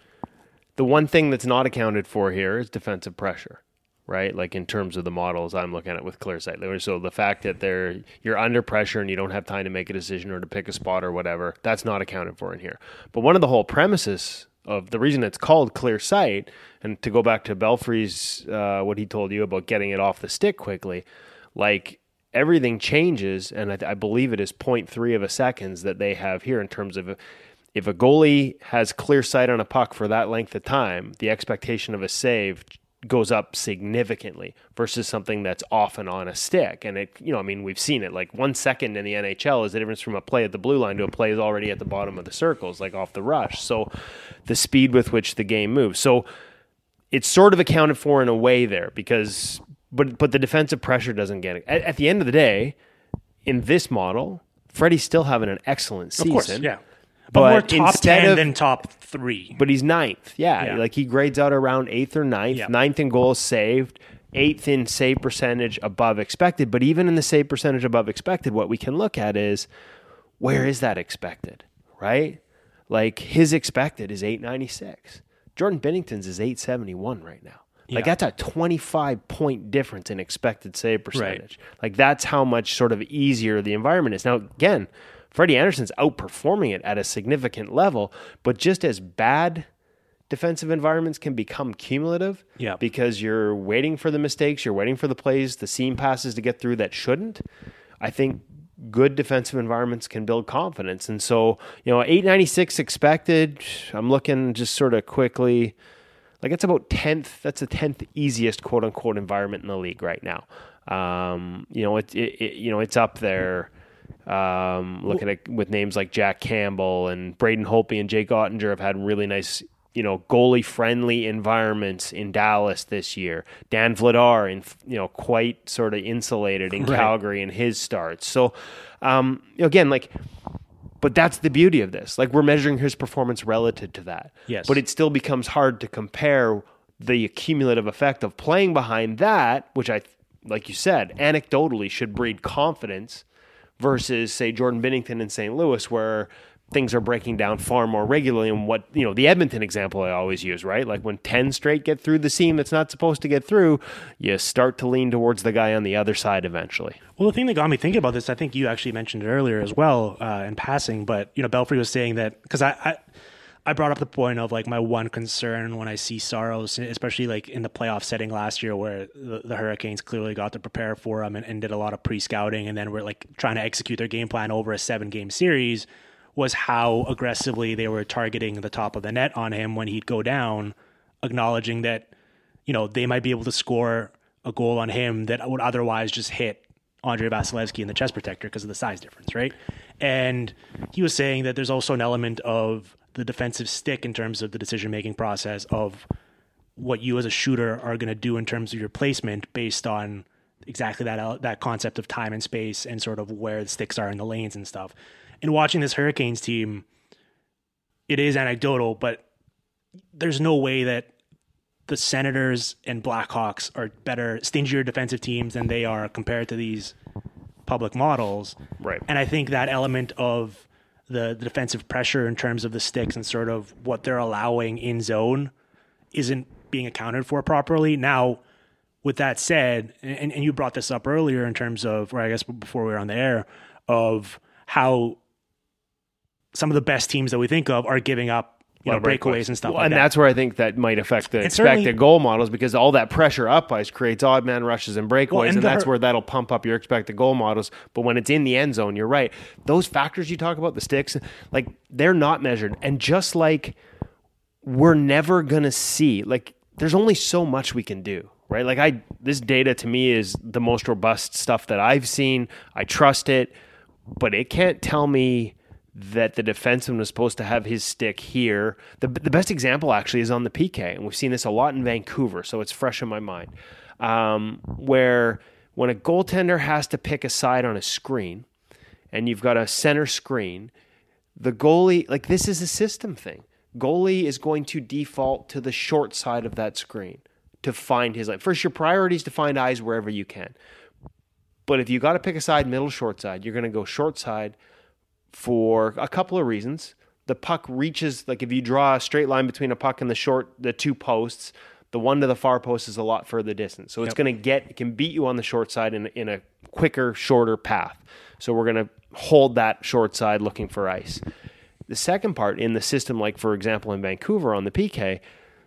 the one thing that's not accounted for here is defensive pressure, right? Like, in terms of the models I'm looking at with ClearSight. So the fact that they're you're under pressure and you don't have time to make a decision or to pick a spot or whatever, that's not accounted for in here. But one of the whole premises of the reason it's called ClearSight, and to go back to Belfry's, uh, what he told you about getting it off the stick quickly, like, everything changes, and I, I believe it is zero point three of a seconds that they have here in terms of if a goalie has clear sight on a puck for that length of time, the expectation of a save goes up significantly versus something that's often on a stick. And it, you know, I mean, we've seen it, like one second in the N H L is the difference from a play at the blue line to a play is already at the bottom of the circles, like off the rush. So the speed with which the game moves. So it's sort of accounted for in a way there because, but, but the defensive pressure doesn't get it. At, at the end of the day, in this model, Freddie's still having an excellent season. Of course, yeah. But, more But top instead ten of- than top three. But he's ninth. Yeah, Yeah. like he grades out around eighth or ninth. Yeah. Ninth in goals saved, eighth in save percentage above expected. But even in the save percentage above expected, what we can look at is where is that expected, right? Like his expected is eight ninety-six. Jordan Binnington's is eight seventy-one right now. Like Yeah. that's a twenty-five point difference in expected save percentage. Like that's how much sort of easier the environment is. Now, again, Freddie Anderson's outperforming it at a significant level, but just as bad defensive environments can become cumulative Yeah. because you're waiting for the mistakes, you're waiting for the plays, the seam passes to get through that shouldn't. I think good defensive environments can build confidence. And so, you know, eight ninety-six expected, I'm looking just sort of quickly, like it's about tenth, that's the tenth easiest quote unquote environment in the league right now. Um, you know, it, it, it you know, it's up there. Um, looking at with names like Jack Campbell and Braden Holtby and Jake Ottinger have had really nice, you know, goalie friendly environments in Dallas this year. Dan Vladar, in, you know, quite sort of insulated in Right. Calgary in his starts. So, um, you know, again, like, but that's the beauty of this. Like we're measuring his performance relative to that. Yes. But it still becomes hard to compare the cumulative effect of playing behind that, which I, like you said, anecdotally should breed confidence versus, say, Jordan Binnington in Saint Louis, where things are breaking down far more regularly. And what, you know, the Edmonton example I always use, right? Like when ten straight get through the seam that's not supposed to get through, you start to lean towards the guy on the other side eventually. Well, the thing that got me thinking about this, I think you actually mentioned it earlier as well uh, in passing, but, you know, Belfry was saying that, because I, I I brought up the point of like my one concern when I see Saros, especially like in the playoff setting last year where the, the Hurricanes clearly got to prepare for him and, and did a lot of pre-scouting and then were like trying to execute their game plan over a seven game series, was how aggressively they were targeting the top of the net on him when he'd go down, acknowledging that, you know, they might be able to score a goal on him that would otherwise just hit Andrei Vasilevsky in the chest protector because of the size difference, right? And he was saying that there's also an element of the defensive stick in terms of the decision-making process of what you as a shooter are going to do in terms of your placement based on exactly that that concept of time and space and sort of where the sticks are in the lanes and stuff. And watching this Hurricanes team, it is anecdotal, but there's no way that the Senators and Blackhawks are better, stingier defensive teams than they are compared to these public models. Right. And I think that element of the, the defensive pressure in terms of the sticks and sort of what they're allowing in zone isn't being accounted for properly. Now, with that said, and, and you brought this up earlier in terms of, or I guess before we were on the air, of how some of the best teams that we think of are giving up you know, breakaways and stuff well, like and that. And that's where I think that might affect the And expected certainly- goal models, because all that pressure up ice creates odd man rushes and breakaways, Well, and and, the that's Hur- where that'll pump up your expected goal models. But when it's in the end zone, you're right. Those factors you talk about, the sticks, like they're not measured. And just like we're never going to see, like there's only so much we can do, right? Like I, this data to me is the most robust stuff that I've seen. I trust it, but it can't tell me that the defenseman was supposed to have his stick here. The the best example actually is on the P K, and we've seen this a lot in Vancouver, so it's fresh in my mind, um, where when a goaltender has to pick a side on a screen, and you've got a center screen, the goalie, like this is a system thing. Goalie is going to default to the short side of that screen to find his line. First, your priority is to find eyes wherever you can. But if you got to pick a side, middle, short side, you're going to go short side for a couple of reasons. The puck reaches, like if you draw a straight line between a puck and the short, the two posts, the one to the far post is a lot further distance. So it's Yep. going to get, it can beat you on the short side in, in a quicker, shorter path. So we're going to hold that short side looking for ice. The second part in the system, like for example in Vancouver on the P K,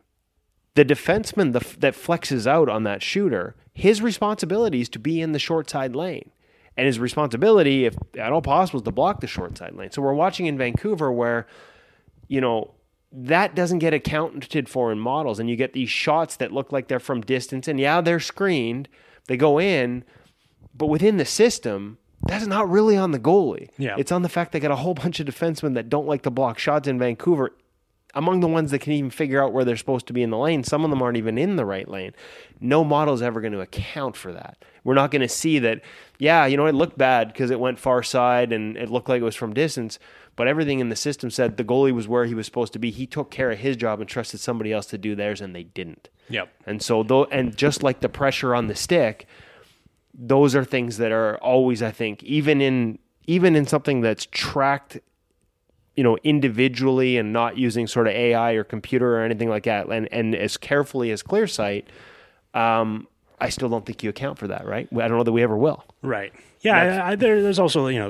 the defenseman the, that flexes out on that shooter, his responsibility is to be in the short side lane. And his responsibility, if at all possible, is to block the short side lane. So we're watching in Vancouver where, you know, that doesn't get accounted for in models. And you get these shots that look like they're from distance. And yeah, they're screened. They go in. But within the system, that's not really on the goalie. Yeah. It's on the fact they got a whole bunch of defensemen that don't like to block shots in Vancouver. Among the ones that can even figure out where they're supposed to be in the lane, some of them aren't even in the right lane. No model is ever going to account for that. We're not going to see that, yeah, you know, it looked bad because it went far side and it looked like it was from distance, but everything in the system said the goalie was where he was supposed to be. He took care of his job and trusted somebody else to do theirs, and they didn't. Yep. And so, though, and just like the pressure on the stick, those are things that are always, I think, even in even in something that's tracked, you know, individually and not using sort of A I or computer or anything like that, and and as carefully as ClearSight, um, I still don't think you account for that, right? I don't know that we ever will. Right. Yeah. I, I, there, there's also, you know,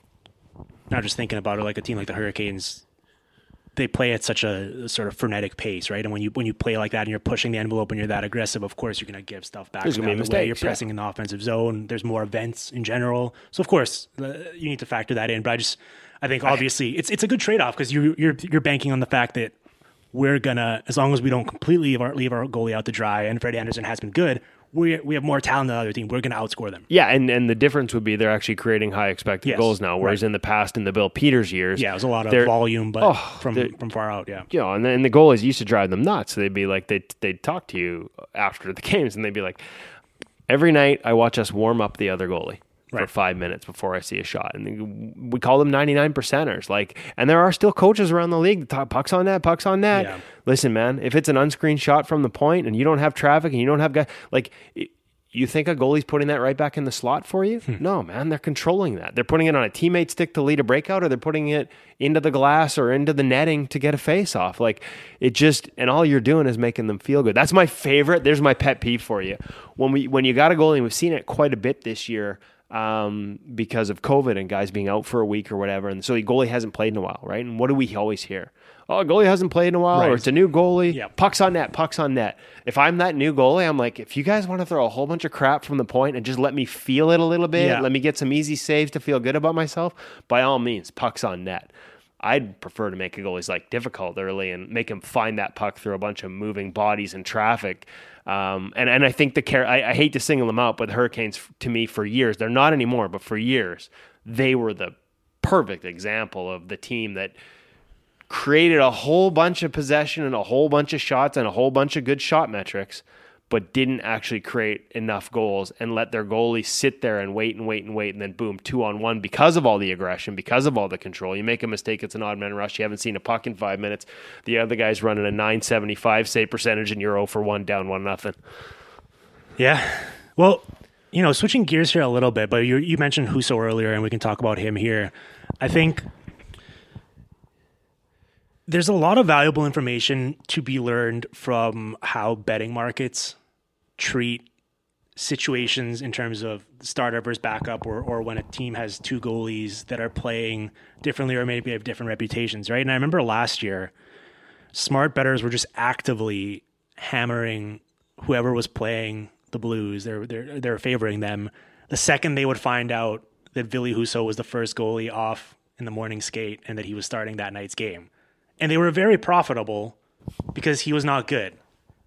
not just thinking about it, like a team like the Hurricanes, they play at such a, a sort of frenetic pace, right? And when you when you play like that and you're pushing the envelope and you're that aggressive, of course you're going to give stuff back. There's going to be mistakes. Way. You're pressing yeah. in the offensive zone. There's more events in general, so of course uh, you need to factor that in. But I just, I think obviously it's it's a good trade off because you you're you're banking on the fact that we're gonna, as long as we don't completely leave our, leave our goalie out to dry, and Freddie Anderson has been good, we we have more talent than the other team. We're going to outscore them. Yeah, and, and the difference would be they're actually creating high expected yes, goals now, whereas right. in the past, in the Bill Peters years, yeah, it was a lot of volume, but oh, from from far out, yeah. You know, and, and the goalies used to drive them nuts. So they'd be like, they'd, they'd talk to you after the games, and they'd be like, every night I watch us warm up the other goalie. Right. For five minutes before I see a shot. And we call them ninety-nine percenters. Like, and there are still coaches around the league that talk pucks on net, pucks on net. Yeah. Listen, man, if it's an unscreened shot from the point and you don't have traffic and you don't have guys, like, you think a goalie's putting that right back in the slot for you? Hmm. No, man, they're controlling that. They're putting it on a teammate stick to lead a breakout, or they're putting it into the glass or into the netting to get a face off. Like, it just, and all you're doing is making them feel good. That's my favorite. There's my pet peeve for you. When we, when you got a goalie, and we've seen it quite a bit this year, um, because of COVID and guys being out for a week or whatever. And so the goalie hasn't played in a while, right? And what do we always hear? Oh, goalie hasn't played in a while, right. Or it's a new goalie. Yeah. Pucks on net, pucks on net. If I'm that new goalie, I'm like, if you guys want to throw a whole bunch of crap from the point and just let me feel it a little bit, yeah. let me get some easy saves to feel good about myself, by all means, pucks on net. I'd prefer to make a goalie's like difficult early and make him find that puck through a bunch of moving bodies and traffic. Um, and, and I think the care, I, I hate to single them out, but the Hurricanes, to me, for years, they're not anymore, but for years, they were the perfect example of the team that created a whole bunch of possession and a whole bunch of shots and a whole bunch of good shot metrics, but didn't actually create enough goals and let their goalie sit there and wait and wait and wait, and then boom, two on one because of all the aggression, because of all the control. You make a mistake, it's an odd man rush. You haven't seen a puck in five minutes. The other guy's running a nine seventy-five save percentage, and you're zero for one, down one nothing. Yeah. Well, you know, switching gears here a little bit, but you you mentioned Husso earlier, and we can talk about him here. I think there's a lot of valuable information to be learned from how betting markets treat situations in terms of starter versus backup, or, or when a team has two goalies that are playing differently or maybe have different reputations, right? And I remember last year, smart bettors were just actively hammering whoever was playing the Blues. They're, they're, they're favoring them. The second they would find out that Ville Husso was the first goalie off in the morning skate and that he was starting that night's game. And they were very profitable because he was not good.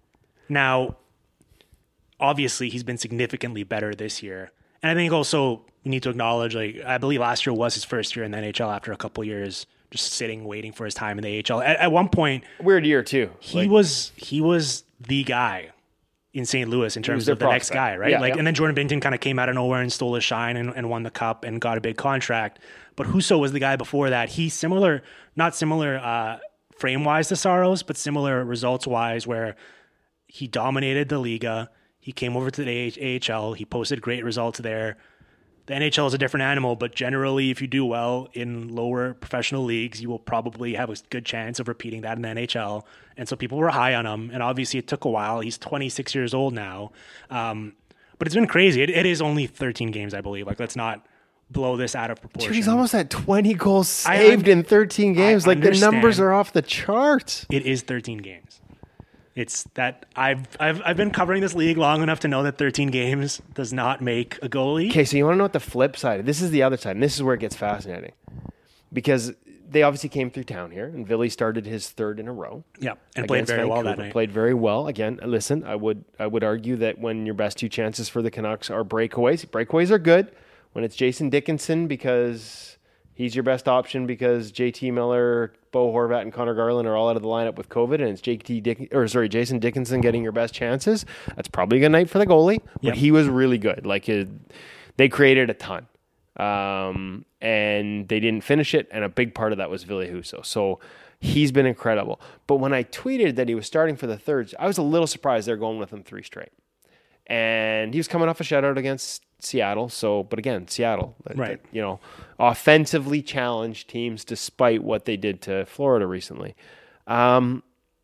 Now, obviously, he's been significantly better this year. And I think also we need to acknowledge, like, I believe last year was his first year in the N H L after a couple of years just sitting, waiting for his time in the A H L. At, at one point... Weird year, too. He like, was he was the guy in Saint Louis in terms of the next guy, right? Yeah, like, yeah. And then Jordan Binnington kind of came out of nowhere and stole his shine and, and won the cup and got a big contract. But Husso was the guy before that. He's similar, not similar uh, frame-wise to Saros, but similar results-wise, where he dominated the Liga. He came over to the A H L. He posted great results there. The N H L is a different animal, but generally, if you do well in lower professional leagues, you will probably have a good chance of repeating that in the N H L. And so people were high on him, and obviously it took a while. He's twenty-six years old now. Um, but it's been crazy. It, it is only thirteen games, I believe. Like, let's not blow this out of proportion. Dude, he's almost at twenty goals saved I, in thirteen games. I like, understand. The numbers are off the charts. It is thirteen games. It's that I've I've I've been covering this league long enough to know that thirteen games does not make a goalie. Okay, so you want to know what the flip side? This is the other side, and this is where it gets fascinating, because they obviously came through town here, and Ville started his third in a row. Yeah, and played very Vancouver. well that night. Played very well. Again, listen, I would I would argue that when your best two chances for the Canucks are breakaways, breakaways are good. When it's Jason Dickinson because he's your best option because J T Miller, Bo Horvat, and Connor Garland are all out of the lineup with COVID, and it's J T Dick or sorry Jason Dickinson getting your best chances. That's probably a good night for the goalie, but yep. he was really good. Like it, they created a ton. Um, and they didn't finish it, and a big part of that was Ville Husso. So he's been incredible. But when I tweeted that he was starting for the third, I was a little surprised they're going with him three straight. And he was coming off a shutout against Seattle. So, but again, Seattle, right? You know, offensively challenged teams despite what they did to Florida recently. Um,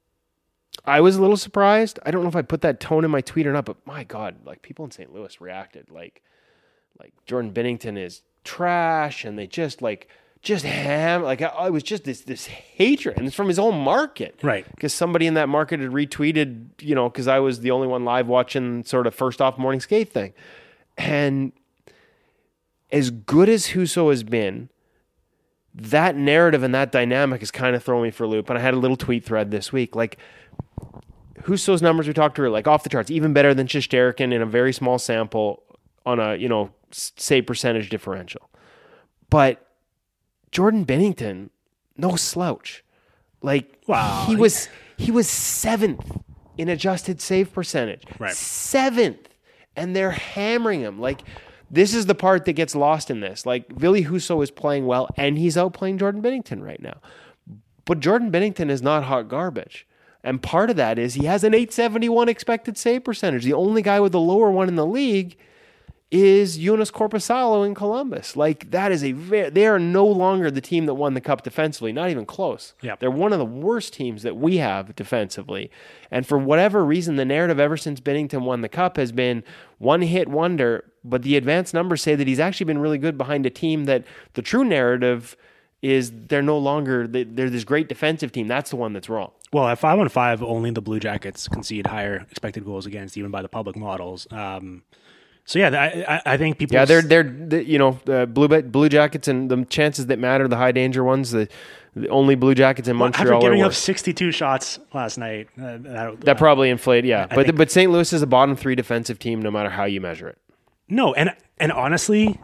I was a little surprised. I don't know if I put that tone in my tweet or not, but my God, like people in Saint Louis reacted like, like Jordan Binnington is trash, and they just like just ham like I, it was just this this hatred, and it's from his own market, right? Because somebody in that market had retweeted, you know, because I was the only one live watching sort of first off morning skate thing, and as good as Husso has been, that narrative and that dynamic is kind of throwing me for a loop. And I had a little tweet thread this week, like Husso's numbers we talked to are like off the charts, even better than Shesterkin in a very small sample on a, you know, save percentage differential. But Jordan Binnington, no slouch. Like wow. he was he was seventh in adjusted save percentage. Right. Seventh. And they're hammering him. Like this is the part that gets lost in this. Like Ville Husso is playing well, and he's outplaying Jordan Binnington right now. But Jordan Binnington is not hot garbage. And part of that is he has an eight seventy-one expected save percentage. The only guy with the lower one in the league is Joonas Korpisalo in Columbus. Like that is a very, they are no longer the team that won the cup defensively, not even close. Yep. They're one of the worst teams that we have defensively. And for whatever reason, the narrative ever since Binnington won the cup has been one hit wonder, but the advanced numbers say that he's actually been really good behind a team that the true narrative is they're no longer, they're this great defensive team. That's the one that's wrong. Well, at five on five, only the Blue Jackets concede higher expected goals against, even by the public models. Um, So yeah, I, I think people. Yeah, they're they're, they're you know uh, blue Blue Jackets and the chances that matter, the high danger ones, the, the only Blue Jackets in Montreal. After giving are up sixty-two shots last night, uh, that, that probably inflated. Yeah, I but think, but Saint Louis is a bottom three defensive team, no matter how you measure it. No, and and honestly,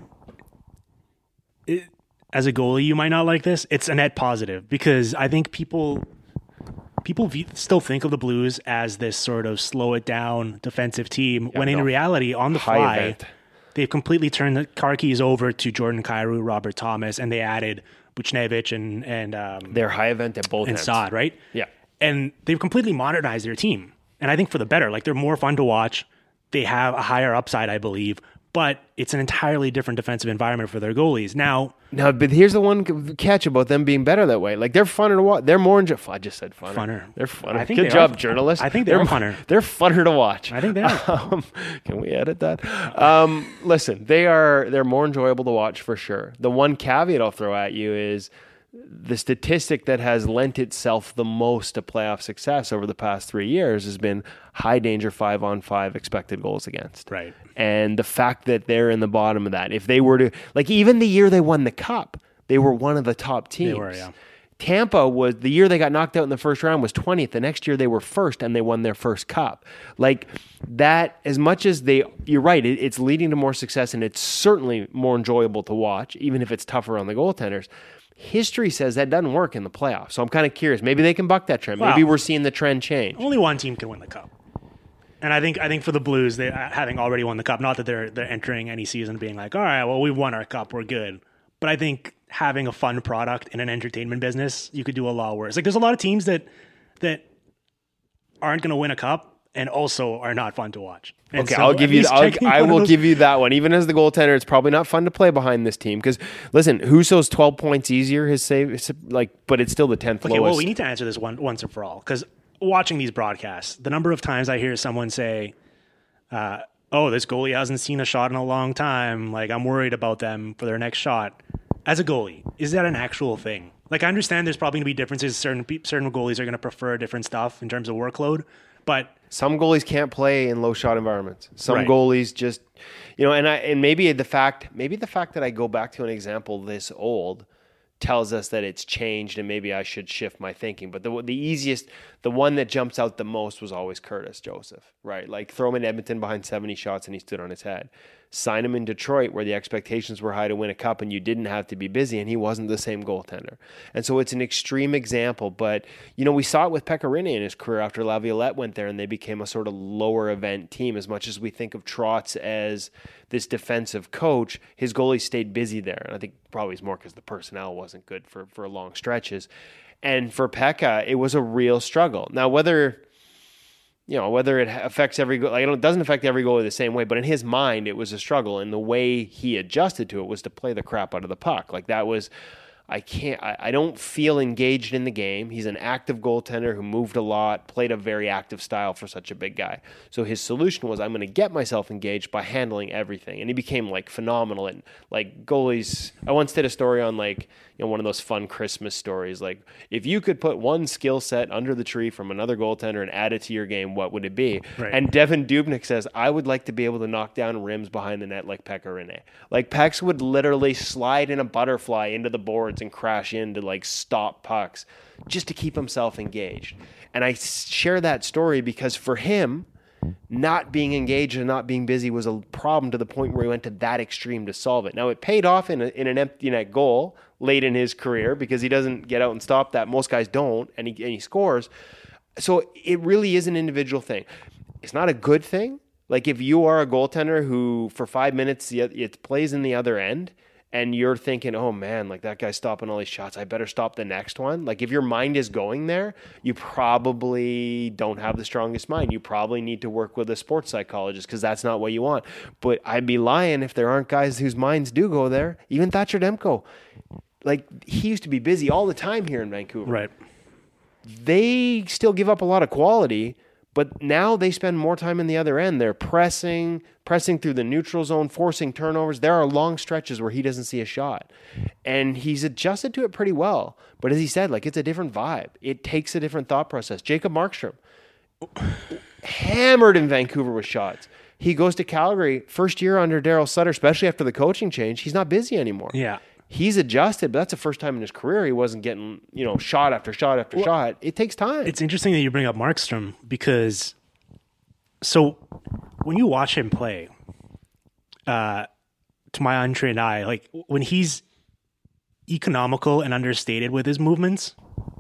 it, as a goalie, you might not like this. It's a net positive because I think people. People v- still think of the Blues as this sort of slow it down defensive team, yeah, when in no. reality, on the High fly, event. they've completely turned the car keys over to Jordan Kyrou, Robert Thomas, and they added Buchnevich and and um, they're high event at both and ends. Saad, right? Yeah, and they've completely modernized their team, and I think for the better. Like they're more fun to watch. They have a higher upside, I believe, but it's an entirely different defensive environment for their goalies now. Now, but here's the one catch about them being better that way. Like they're funner to watch. They're more. Enjo- I just said funner. Funner. They're funner. I think Good they job, are. journalist. I think they're, they're funner. They're funner to watch. I think they are. Um, can we edit that? Um, listen, they are. They're more enjoyable to watch for sure. The one caveat I'll throw at you is the statistic that has lent itself the most to playoff success over the past three years has been high danger five on five expected goals against. Right. And the fact that they're in the bottom of that, if they were to, like even the year they won the cup, they were one of the top teams. They were, yeah. Tampa was, the year they got knocked out in the first round was twentieth. The next year they were first and they won their first cup. Like that, as much as they, you're right, it, it's leading to more success and it's certainly more enjoyable to watch, even if it's tougher on the goaltenders. History says that doesn't work in the playoffs. So I'm kind of curious. Maybe they can buck that trend. Maybe Wow. we're seeing the trend change. Only one team can win the cup. And I think I think for the Blues, they having already won the cup, not that they're they're entering any season being like, all right, well, we won our cup, we're good. But I think having a fun product in an entertainment business, you could do a lot worse. Like there's a lot of teams that that aren't going to win a cup and also are not fun to watch. And Okay, so I'll give at you. least I'll, checking I one of will those- give you that one. Even as the goaltender, it's probably not fun to play behind this team because listen, Husso's twelve points easier. His save, it's like, but it's still the tenth Okay, lowest. well, we need to answer this one once and for all because watching these broadcasts, the number of times I hear someone say, uh, "Oh, this goalie hasn't seen a shot in a long time. Like I'm worried about them for their next shot." As a goalie, is that an actual thing? Like I understand there's probably going to be differences. Certain pe- certain goalies are going to prefer different stuff in terms of workload, but Some goalies can't play in low shot environments. Some Right. goalies just, you know, and I and maybe the fact maybe the fact that I go back to an example this old tells us that it's changed and maybe I should shift my thinking. But the the easiest, the one that jumps out the most was always Curtis Joseph, right? Like throw him in Edmonton behind seventy shots and he stood on his head. sign him in Detroit where the expectations were high to win a cup and you didn't have to be busy, and he wasn't the same goaltender. And so it's an extreme example, but you know, we saw it with Pekka Rinne in his career after Laviolette went there and they became a sort of lower event team. As much as we think of Trotz as this defensive coach, his goalie stayed busy there. And I think probably it's more because the personnel wasn't good for, for long stretches. And for Pekka, it was a real struggle. Now, whether you know whether it affects every goal, like, it doesn't affect every goalie the same way, but in his mind, it was a struggle. And the way he adjusted to it was to play the crap out of the puck. Like that was, I can't, I, I don't feel engaged in the game. He's an active goaltender who moved a lot, played a very active style for such a big guy. So his solution was, I'm going to get myself engaged by handling everything. And he became like phenomenal. And like goalies, I once did a story on like, you know, one of those fun Christmas stories. Like if you could put one skill set under the tree from another goaltender and add it to your game, what would it be? Right. And Devin Dubnyk says, I would like to be able to knock down rims behind the net like Pekka Rinne. Like Pex would literally slide in a butterfly into the boards and crash in to like stop pucks just to keep himself engaged. And I share that story because for him, not being engaged and not being busy was a problem to the point where he went to that extreme to solve it. Now it paid off in, a, in an empty net goal late in his career because he doesn't get out and stop that. Most guys don't, and he, and he scores. So it really is an individual thing. It's not a good thing. Like if you are a goaltender who for five minutes it plays in the other end, and you're thinking, oh man, like that guy's stopping all these shots, I better stop the next one. Like if your mind is going there, you probably don't have the strongest mind. You probably need to work with a sports psychologist because that's not what you want. But I'd be lying if there aren't guys whose minds do go there. Even Thatcher Demko. Like he used to be busy all the time here in Vancouver. Right. They still give up a lot of quality, but now they spend more time in the other end. They're pressing, pressing through the neutral zone, forcing turnovers. There are long stretches where he doesn't see a shot. And he's adjusted to it pretty well. But as he said, like it's a different vibe. It takes a different thought process. Jacob Markstrom, hammered in Vancouver with shots. He goes to Calgary, first year under Daryl Sutter, especially after the coaching change. He's not busy anymore. Yeah. He's adjusted, but that's the first time in his career he wasn't getting, you know, shot after shot after well, shot. It takes time. It's interesting that you bring up Markstrom because, so when you watch him play, uh, to my untrained eye, like when he's economical and understated with his movements,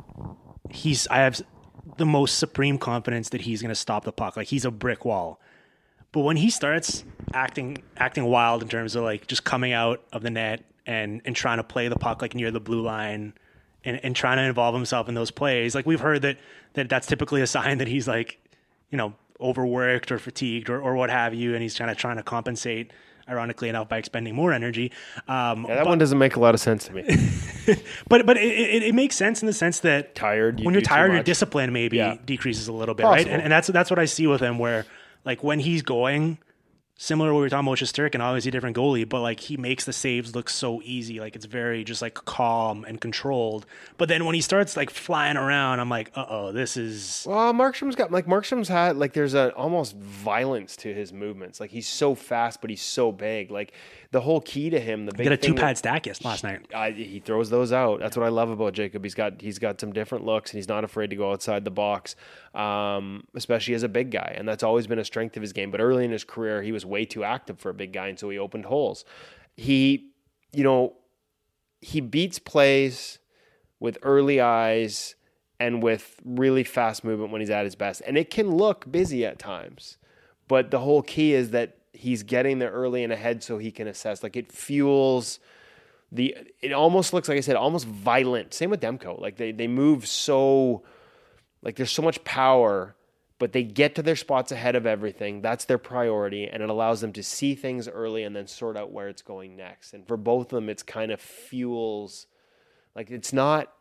he's I have the most supreme confidence that he's going to stop the puck. Like he's a brick wall. But when he starts acting acting wild in terms of like just coming out of the net and and trying to play the puck like near the blue line and, and trying to involve himself in those plays, like we've heard that, that that's typically a sign that he's like, you know, overworked or fatigued or, or what have you, and he's kind of trying to compensate, ironically enough, by expending more energy. Um, yeah, that but, one doesn't make a lot of sense to me. but but it, it, it makes sense in the sense that tired, you when you're tired, your much. discipline maybe yeah. decreases a little bit, Possible. right? And, and that's that's what I see with him, where like when he's going, similar to what we were talking about with Shesterkin, obviously a different goalie, but like he makes the saves look so easy. Like it's very just like calm and controlled. But then when he starts like flying around, I'm like, uh oh, this is. Well, Markstrom's got like Markstrom's had like there's a almost violence to his movements. Like he's so fast, but he's so big. Like the whole key to him, the big he got a thing two pad that, stack yes last night. I, he throws those out. That's what I love about Jacob. He's got he's got some different looks, and he's not afraid to go outside the box, um, especially as a big guy. And that's always been a strength of his game. But early in his career, he was way too active for a big guy, and so he opened holes. He, you know, he beats plays with early eyes and with really fast movement when he's at his best. And it can look busy at times, but the whole key is that he's getting there early and ahead so he can assess. Like it fuels the, it almost looks, like I said, almost violent. Same with Demko. Like they, they move so, like there's so much power, but they get to their spots ahead of everything. That's their priority, and it allows them to see things early and then sort out where it's going next. And for both of them, it's kind of fuels, like it's not,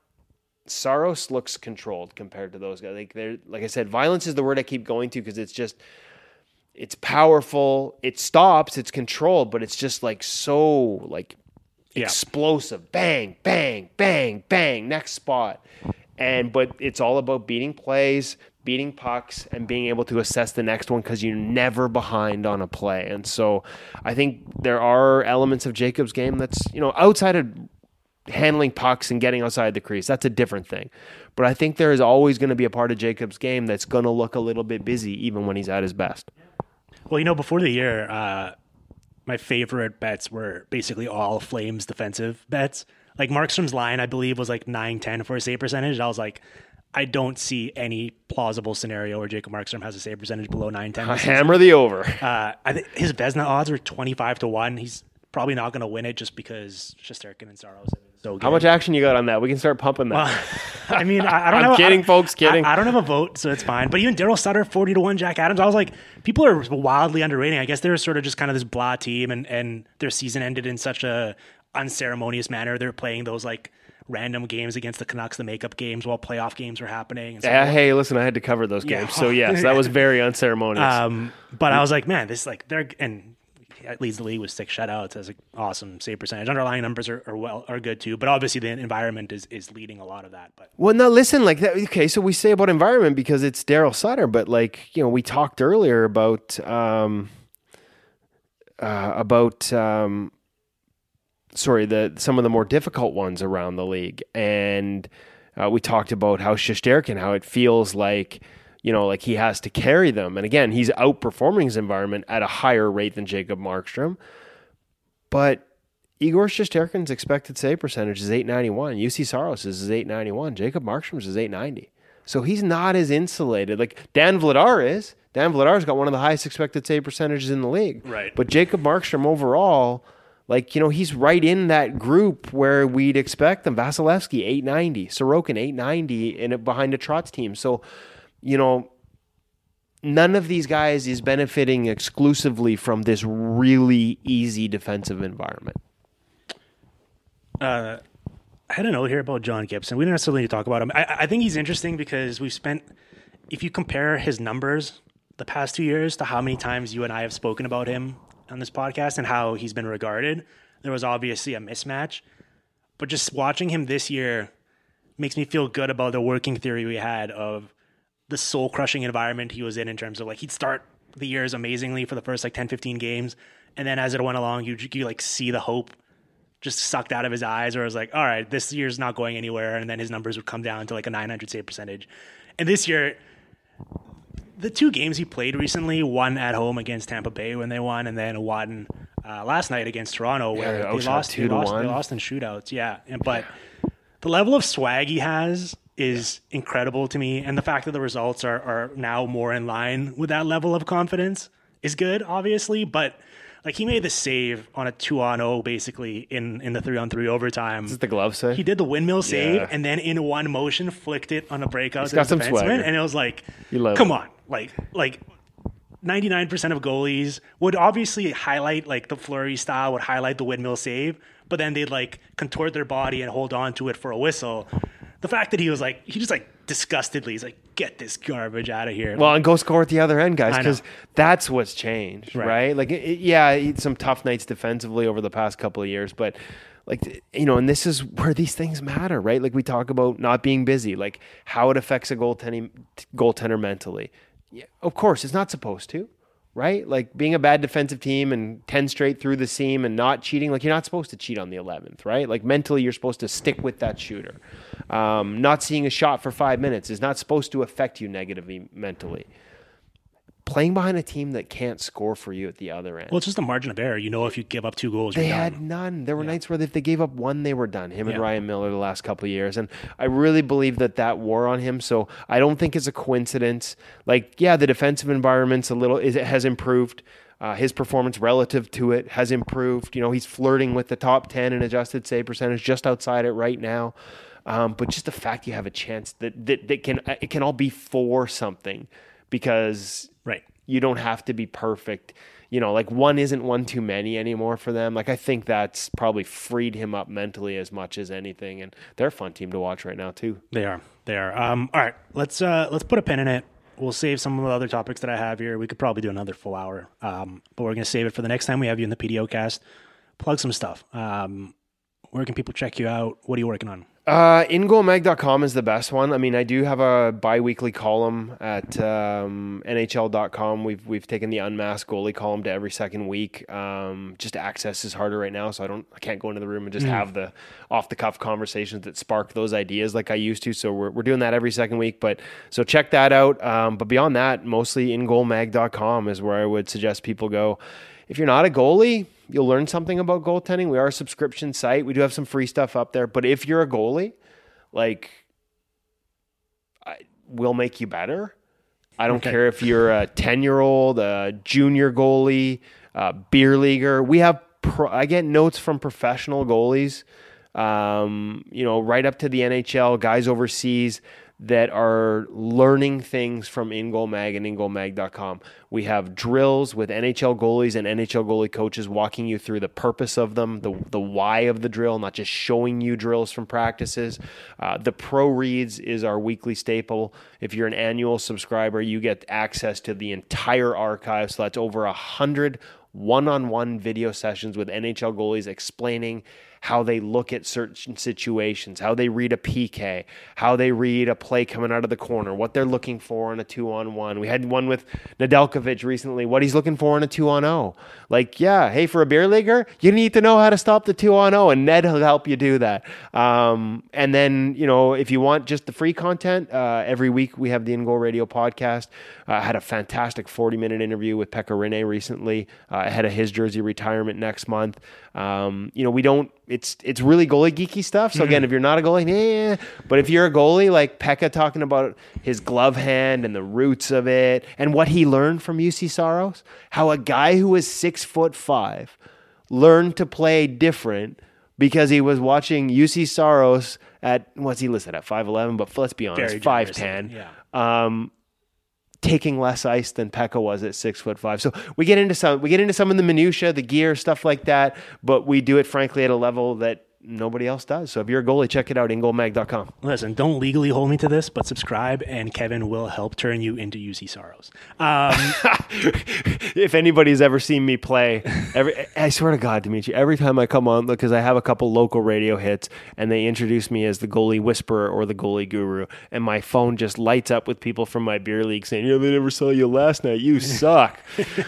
Saros looks controlled compared to those guys. Like they're, like I said, violence is the word I keep going to because it's just, it's powerful, it stops, it's controlled, but it's just like so like yeah. explosive. Bang, bang, bang, bang, next spot. And but it's all about beating plays, beating pucks, and being able to assess the next one because you're never behind on a play. And so I think there are elements of Jacob's game that's, you know, outside of handling pucks and getting outside the crease. That's a different thing. But I think there is always going to be a part of Jacob's game that's going to look a little bit busy even when he's at his best. Well, you know, before the year, uh, my favorite bets were basically all Flames defensive bets. Like Markstrom's line, I believe, was like nine ten for a save percentage. I was like, I don't see any plausible scenario where Jacob Markstrom has a save percentage below nine ten. Hammer the over. Uh, I think his Vezina odds are twenty-five to one. He's probably not going to win it just because Shesterkin and Saros are so good. How much action you got on that? We can start pumping that. Well, I mean, I, I don't I'm have kidding, I, folks, kidding. I, I don't have a vote, so it's fine. But even Daryl Sutter, forty to one, Jack Adams. I was like, people are wildly underrating. I guess they were sort of just kind of this blah team, and, and their season ended in such a unceremonious manner. They're playing those like random games against the Canucks, the makeup games, while playoff games were happening. And so yeah, hey, listen, I had to cover those games. Yeah. So, yes, that was very unceremonious. Um, but I was like, man, this like, they're, and it leads the league with six shutouts as an awesome save percentage. Underlying numbers are, are well are good too, but obviously the environment is is leading a lot of that. But well, now listen, like that. Okay, so we say about environment because it's Daryl Sutter, but like you know, we talked earlier about um, uh, about um, sorry, the some of the more difficult ones around the league, and uh, we talked about how Shesterkin, how it feels like. You know, like he has to carry them. And again, he's outperforming his environment at a higher rate than Jacob Markstrom. But Igor Shesterkin's expected save percentage is eight ninety-one. U C Saros is eight ninety-one. Jacob Markstrom's is eight ninety. So he's not as insulated. Like Dan Vladar is. Dan Vladar's got one of the highest expected save percentages in the league. Right. But Jacob Markstrom overall, like, you know, he's right in that group where we'd expect them. Vasilevsky, eight ninety. Sorokin, eight ninety in it behind a Trotz team. So, you know, none of these guys is benefiting exclusively from this really easy defensive environment. Uh, I had a note here about John Gibson. We don't necessarily need to talk about him. I, I think he's interesting because we've spent, if you compare his numbers the past two years to how many times you and I have spoken about him on this podcast and how he's been regarded, there was obviously a mismatch. But just watching him this year makes me feel good about the working theory we had of the soul-crushing environment he was in in terms of like he'd start the years amazingly for the first like ten, fifteen games, and then as it went along, you you like see the hope just sucked out of his eyes, or it was like, all right, this year's not going anywhere, and then his numbers would come down to like a nine hundred save percentage. And this year, the two games he played recently, one at home against Tampa Bay when they won, and then one uh, last night against Toronto where yeah, they lost, two they to lost, one. they lost in shootouts. Yeah, and, but the level of swag he has is incredible to me, and the fact that the results are, are now more in line with that level of confidence is good, obviously, but like he made the save on a two on oh basically in, in the three on three overtime. Is it the glove save? He did the windmill save Yeah. and then in one motion flicked it on a breakout He's to got the some swagger. defenseman, and it was like, love come it. on, like like ninety-nine percent of goalies would obviously highlight like the Fleury style, would highlight the windmill save, but then they'd like contort their body and hold on to it for a whistle. The fact that he was like, he just like disgustedly, he's like, get this garbage out of here. Well, and go score at the other end, guys, I know. because that's what's changed, right? Right. Like, it, yeah, he had some tough nights defensively over the past couple of years, but like, you know, and this is where these things matter, right? Like we talk about not being busy, like how it affects a goaltending goaltender mentally. Yeah, of course, it's not supposed to, right? Like being a bad defensive team and ten straight through the seam and not cheating, like you're not supposed to cheat on the eleventh, right? Like mentally, you're supposed to stick with that shooter. Um, not seeing a shot for five minutes is not supposed to affect you negatively mentally. Playing behind a team that can't score for you at the other end. Well, it's just a margin of error. You know, if you give up two goals, They you're had done. none. There were nights where if they gave up one, they were done. Him and Yeah. Ryan Miller the last couple of years. And I really believe that that wore on him. So I don't think it's a coincidence. Like, yeah, the defensive environment's a little, is it has improved. Uh, his performance relative to it has improved. You know, he's flirting with the top ten in adjusted save percentage, just outside it right now. Um, but just the fact you have a chance that, that, that can, it can all be for something because Right. you don't have to be perfect. You know, like one isn't one too many anymore for them. Like I think that's probably freed him up mentally as much as anything. And they're a fun team to watch right now too. They are. They are. Um, all right. Let's uh, let's put a pin in it. We'll save some of the other topics that I have here. We could probably do another full hour, um, but we're going to save it for the next time we have you in the P D O cast. Plug some stuff. Um, where can people check you out? What are you working on? Uh, in goal mag dot com is the best one. I mean, I do have a bi-weekly column at um, N H L dot com. We've we've taken the unmasked goalie column to every second week. Um, just access is harder right now, so I don't I can't go into the room and just Mm. have the off the cuff conversations that spark those ideas like I used to. So we're we're doing that every second week. But so check that out. Um, but beyond that, mostly in goal mag dot com is where I would suggest people go. If you're not a goalie, You'll learn something about goaltending. We are a subscription site. We do have some free stuff up there. But if you're a goalie, like, I, we'll make you better. I don't okay. care if you're a ten-year-old, a junior goalie, a beer leaguer. We have pro, I get notes from professional goalies, um, you know, right up to the N H L, guys overseas that are learning things from In Goal Mag and in goal mag dot com. We have drills with N H L goalies and N H L goalie coaches walking you through the purpose of them, the the why of the drill, not just showing you drills from practices. Uh, the Pro Reads is our weekly staple. If you're an annual subscriber, you get access to the entire archive. So that's over a hundred one-on-one video sessions with N H L goalies explaining how they look at certain situations, how they read a P K, how they read a play coming out of the corner, what they're looking for in a two-on-one. We had one with Nedeljkovic recently, what he's looking for in a two-on-oh. Like, yeah, hey, for a beer leaguer, you need to know how to stop the two-on-oh, and Ned will help you do that. Um, and then, you know, if you want just the free content, uh, every week we have the In Goal Radio podcast. Uh, I had a fantastic forty-minute interview with Pekka Rinne recently, uh, ahead of his jersey retirement next month. Um, you know, we don't, it's it's really goalie geeky stuff. So again, mm. if you're not a goalie, eh. But if you're a goalie, like Pekka talking about his glove hand and the roots of it and what he learned from U C Saros, how a guy who was six foot five learned to play different because he was watching U C Saros at, what's he listed at, five eleven, but let's be honest, five ten. Yeah. Um, taking less ice than Pekka was at six foot five. So we get into some, we get into some of the minutia, the gear, stuff like that, but we do it frankly at a level that nobody else does. So if you're a goalie, check it out, in goal mag dot com. Listen, don't legally hold me to this, but subscribe and Kevin will help turn you into U C Saros. Um, if anybody's ever seen me play, every, I swear to God, Dimitri, every time I come on, because I have a couple local radio hits and they introduce me as the goalie whisperer or the goalie guru, and my phone just lights up with people from my beer league saying, yeah, they never saw you last night. You suck.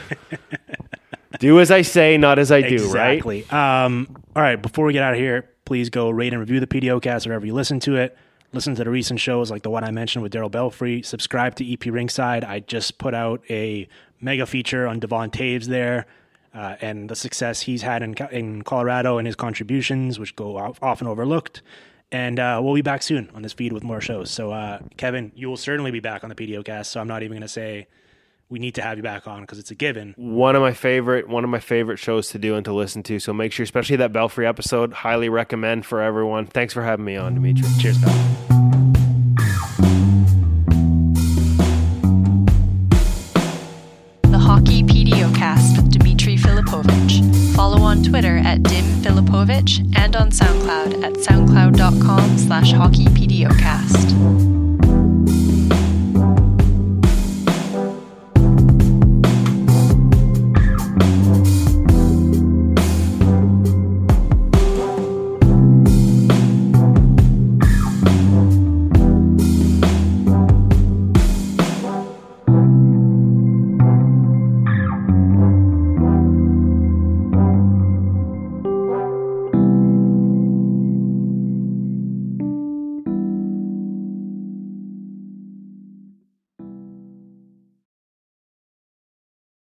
Do as I say, not as I do, exactly. right? Um, all right, before we get out of here, please go rate and review the PDOcast wherever you listen to it. Listen to the recent shows like the one I mentioned with Daryl Belfry. Subscribe to E P Ringside. I just put out a mega feature on Devon Taves there uh, and the success he's had in, in Colorado and his contributions, which go often overlooked. And uh, we'll be back soon on this feed with more shows. So, uh, Kevin, you will certainly be back on the PDOcast, so I'm not even going to say we need to have you back on because it's a given. One of my favorite, one of my favorite shows to do and to listen to. So make sure, especially that Belfry episode, highly recommend for everyone. Thanks for having me on, Dimitri. Cheers, pal.